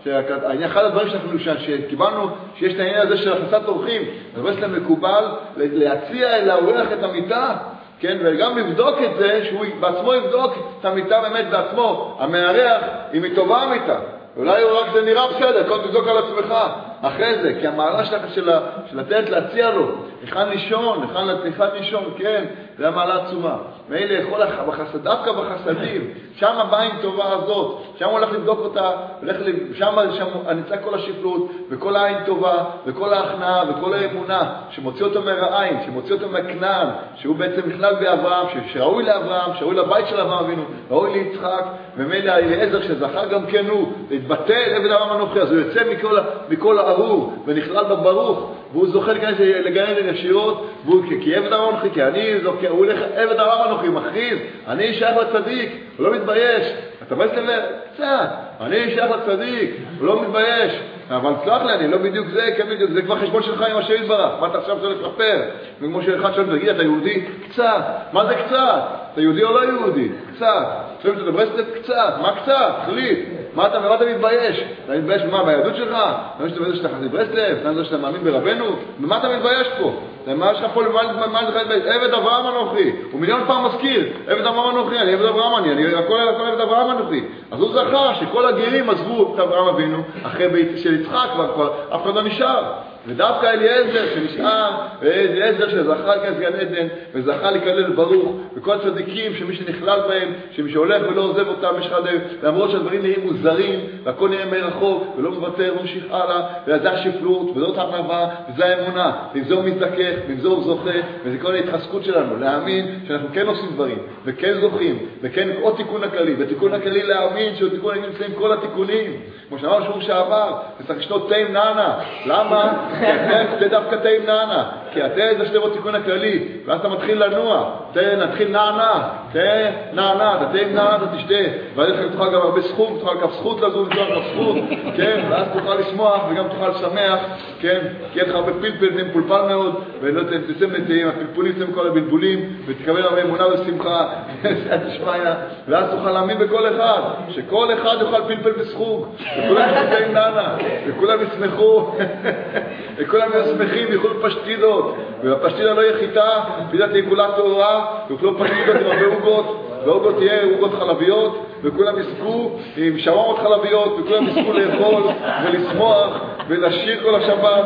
Speaker 1: אחד הדברים שאנחנו שקיבלנו, שיש את העניין הזה של החסת אורחים, אז בעצם מקובל להציע אל האורח את המיטה, כן, וגם לבדוק את זה, שהוא בעצמו יבדוק את המיטה באמת בעצמו, המארח, אם היא טובה המיטה. אולי הוא רק זה נראה בסדר, כל תבדוק על עצמך אחרי זה, כי המעלה שלך של, של לתת להציע לו, היכן לישון, היכן לישון, כן, זה המעלה עצומה. ואלה יכול בחסד, דווקא בחסדים, שם הבאים טובה הזאת, שם הוא הולך לבדוק אותה, הולך, שם, שם נמצא כל השפלות, וכל העין טובה, וכל ההכנעה, וכל האמונה, שמוציא אותו מהעין, שמוציא אותו מהכנען, שהוא בעצם נכלל באברהם, שראוי לאברהם, שראוי לבית של אברהם אבינו, ראוי ליצחק, ומילא אליעזר שזכה גם כן הוא, להתבטל עבד אברהם אנוכי, אז הוא יוצא מכל, מכל הארור, ונכלל בברוך, והוא זוכה להיכנס לגן עדן ישירות, והוא כי עבד אברהם אנוכי, כי אני זוכה, הוא הולך עבד אברהם אנוכי, מכריז, אני שייך לצדיק, הוא לא מתבייש. אתה מבין לב? קצת, אני שייך לצדיק, הוא לא מתבייש. אבל סלח לי, אני לא בדיוק זה, כן בדיוק, זה כבר חשבון שלך עם השם יתברך. מה אתה עכשיו צריך לפרפר? וכמו שאחד שואל, תגיד, אתה יהודי? קצת. מה זה קצת? אתה יהודי או לא יהודי? קצת. עכשיו אתה ברסלב קצת. מה קצת? חליט. מה אתה, מה אתה מתבייש? אתה מתבייש במה? ביהדות שלך? אתה מבין שאתה מבין שאתה חסיד ברסלב? אתה מבין שאתה מאמין ברבנו? במה אתה מתבייש פה? מה יש לך פה למה לך להתבייש? עבד אברהם אנוכי. הוא מיליון פעם מזכיר. עבד אברהם אנוכי, אני עבד אברהם אני, אני הכל הכל עבד אברהם אנוכי. אז הוא זכר שכל הגרים עזבו את אברהם אבינו אחרי בית של יצחק, כבר אף אחד לא נשאר. ודווקא אליעזר שנשאר, ואליעזר שזכה להיכנס גן עדן, וזכה לקלל ברוך, וכל הצדיקים שמי שנכלל בהם, שמי שהולך ולא עוזב אותם, למרות שהדברים נראים מוזרים, והכל נראה מרחוק, ולא מוותר, וממשיך הלאה, וזה השפלות, וזאת הענווה, וזה האמונה, ועם זה הוא מזדכך, ועם זה הוא זוכה, וזה כל ההתחזקות שלנו, להאמין שאנחנו כן עושים דברים, וכן זוכים, וכן עוד תיקון הכללי, ותיקון הכללי להאמין שהוא תיקון הכללי נמצאים כל התיקונים, כמו שאמרנו שהוא שעבר, וצריך לשתות תה עם נענה. למה? כי אתם זה דווקא תה עם נענה, כי התה זה שתבוא תיקון הכללי, ואז אתה מתחיל לנוע, תה נתחיל נענה, תה נענה, אתה תה עם נענה אתה תשתה, ואז תוכל גם הרבה סכום, תוכל כף זכות לזון, תוכל כף זכות, כן, ואז תוכל לשמוח וגם תוכל לשמח, כן, כי אין לך הרבה פלפל, זה מפולפל מאוד, ותצא עם הפלפולים, תצא מכל הבלבולים, ותקבל הרבה אמונה ושמחה, תשמעיה, ואז תוכל להאמין בכל אחד, שכל אחד יוכל פלפל וסחוג, וכולם ישתה עם נענה, וכולם ישמחו, וכולם יהיו שמחים, יאכלו פשטידות, והפשטידה לא יהיה חיטה, פשטידה תהיה כולה טהורה, ויאכלו פשטידות עם הרבה עוגות, והעוגות תהיה עוגות חלביות, וכולם יזכו עם שווארמות חלביות, וכולם יזכו לאכול ולשמוח ולשיר כל השבת,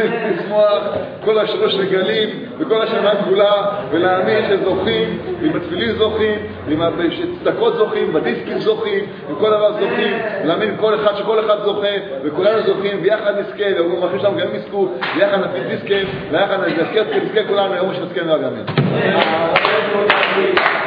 Speaker 1: לשמוח כל השלוש רגלים וכל השנה כולה, ולהאמין שזוכים, ועם התפילין זוכים, ועם הצדקות זוכים, בדיסקים זוכים, וכל דבר זוכים, ולהאמין כל אחד שכל אחד זוכה, וכולנו זוכים, ויחד נזכה, ואומרים אחרי שלנו גם יזכו, ויחד נפיל דיסקים, ויחד נזכה, נזכה כולנו, יום שנזכה נראה גם.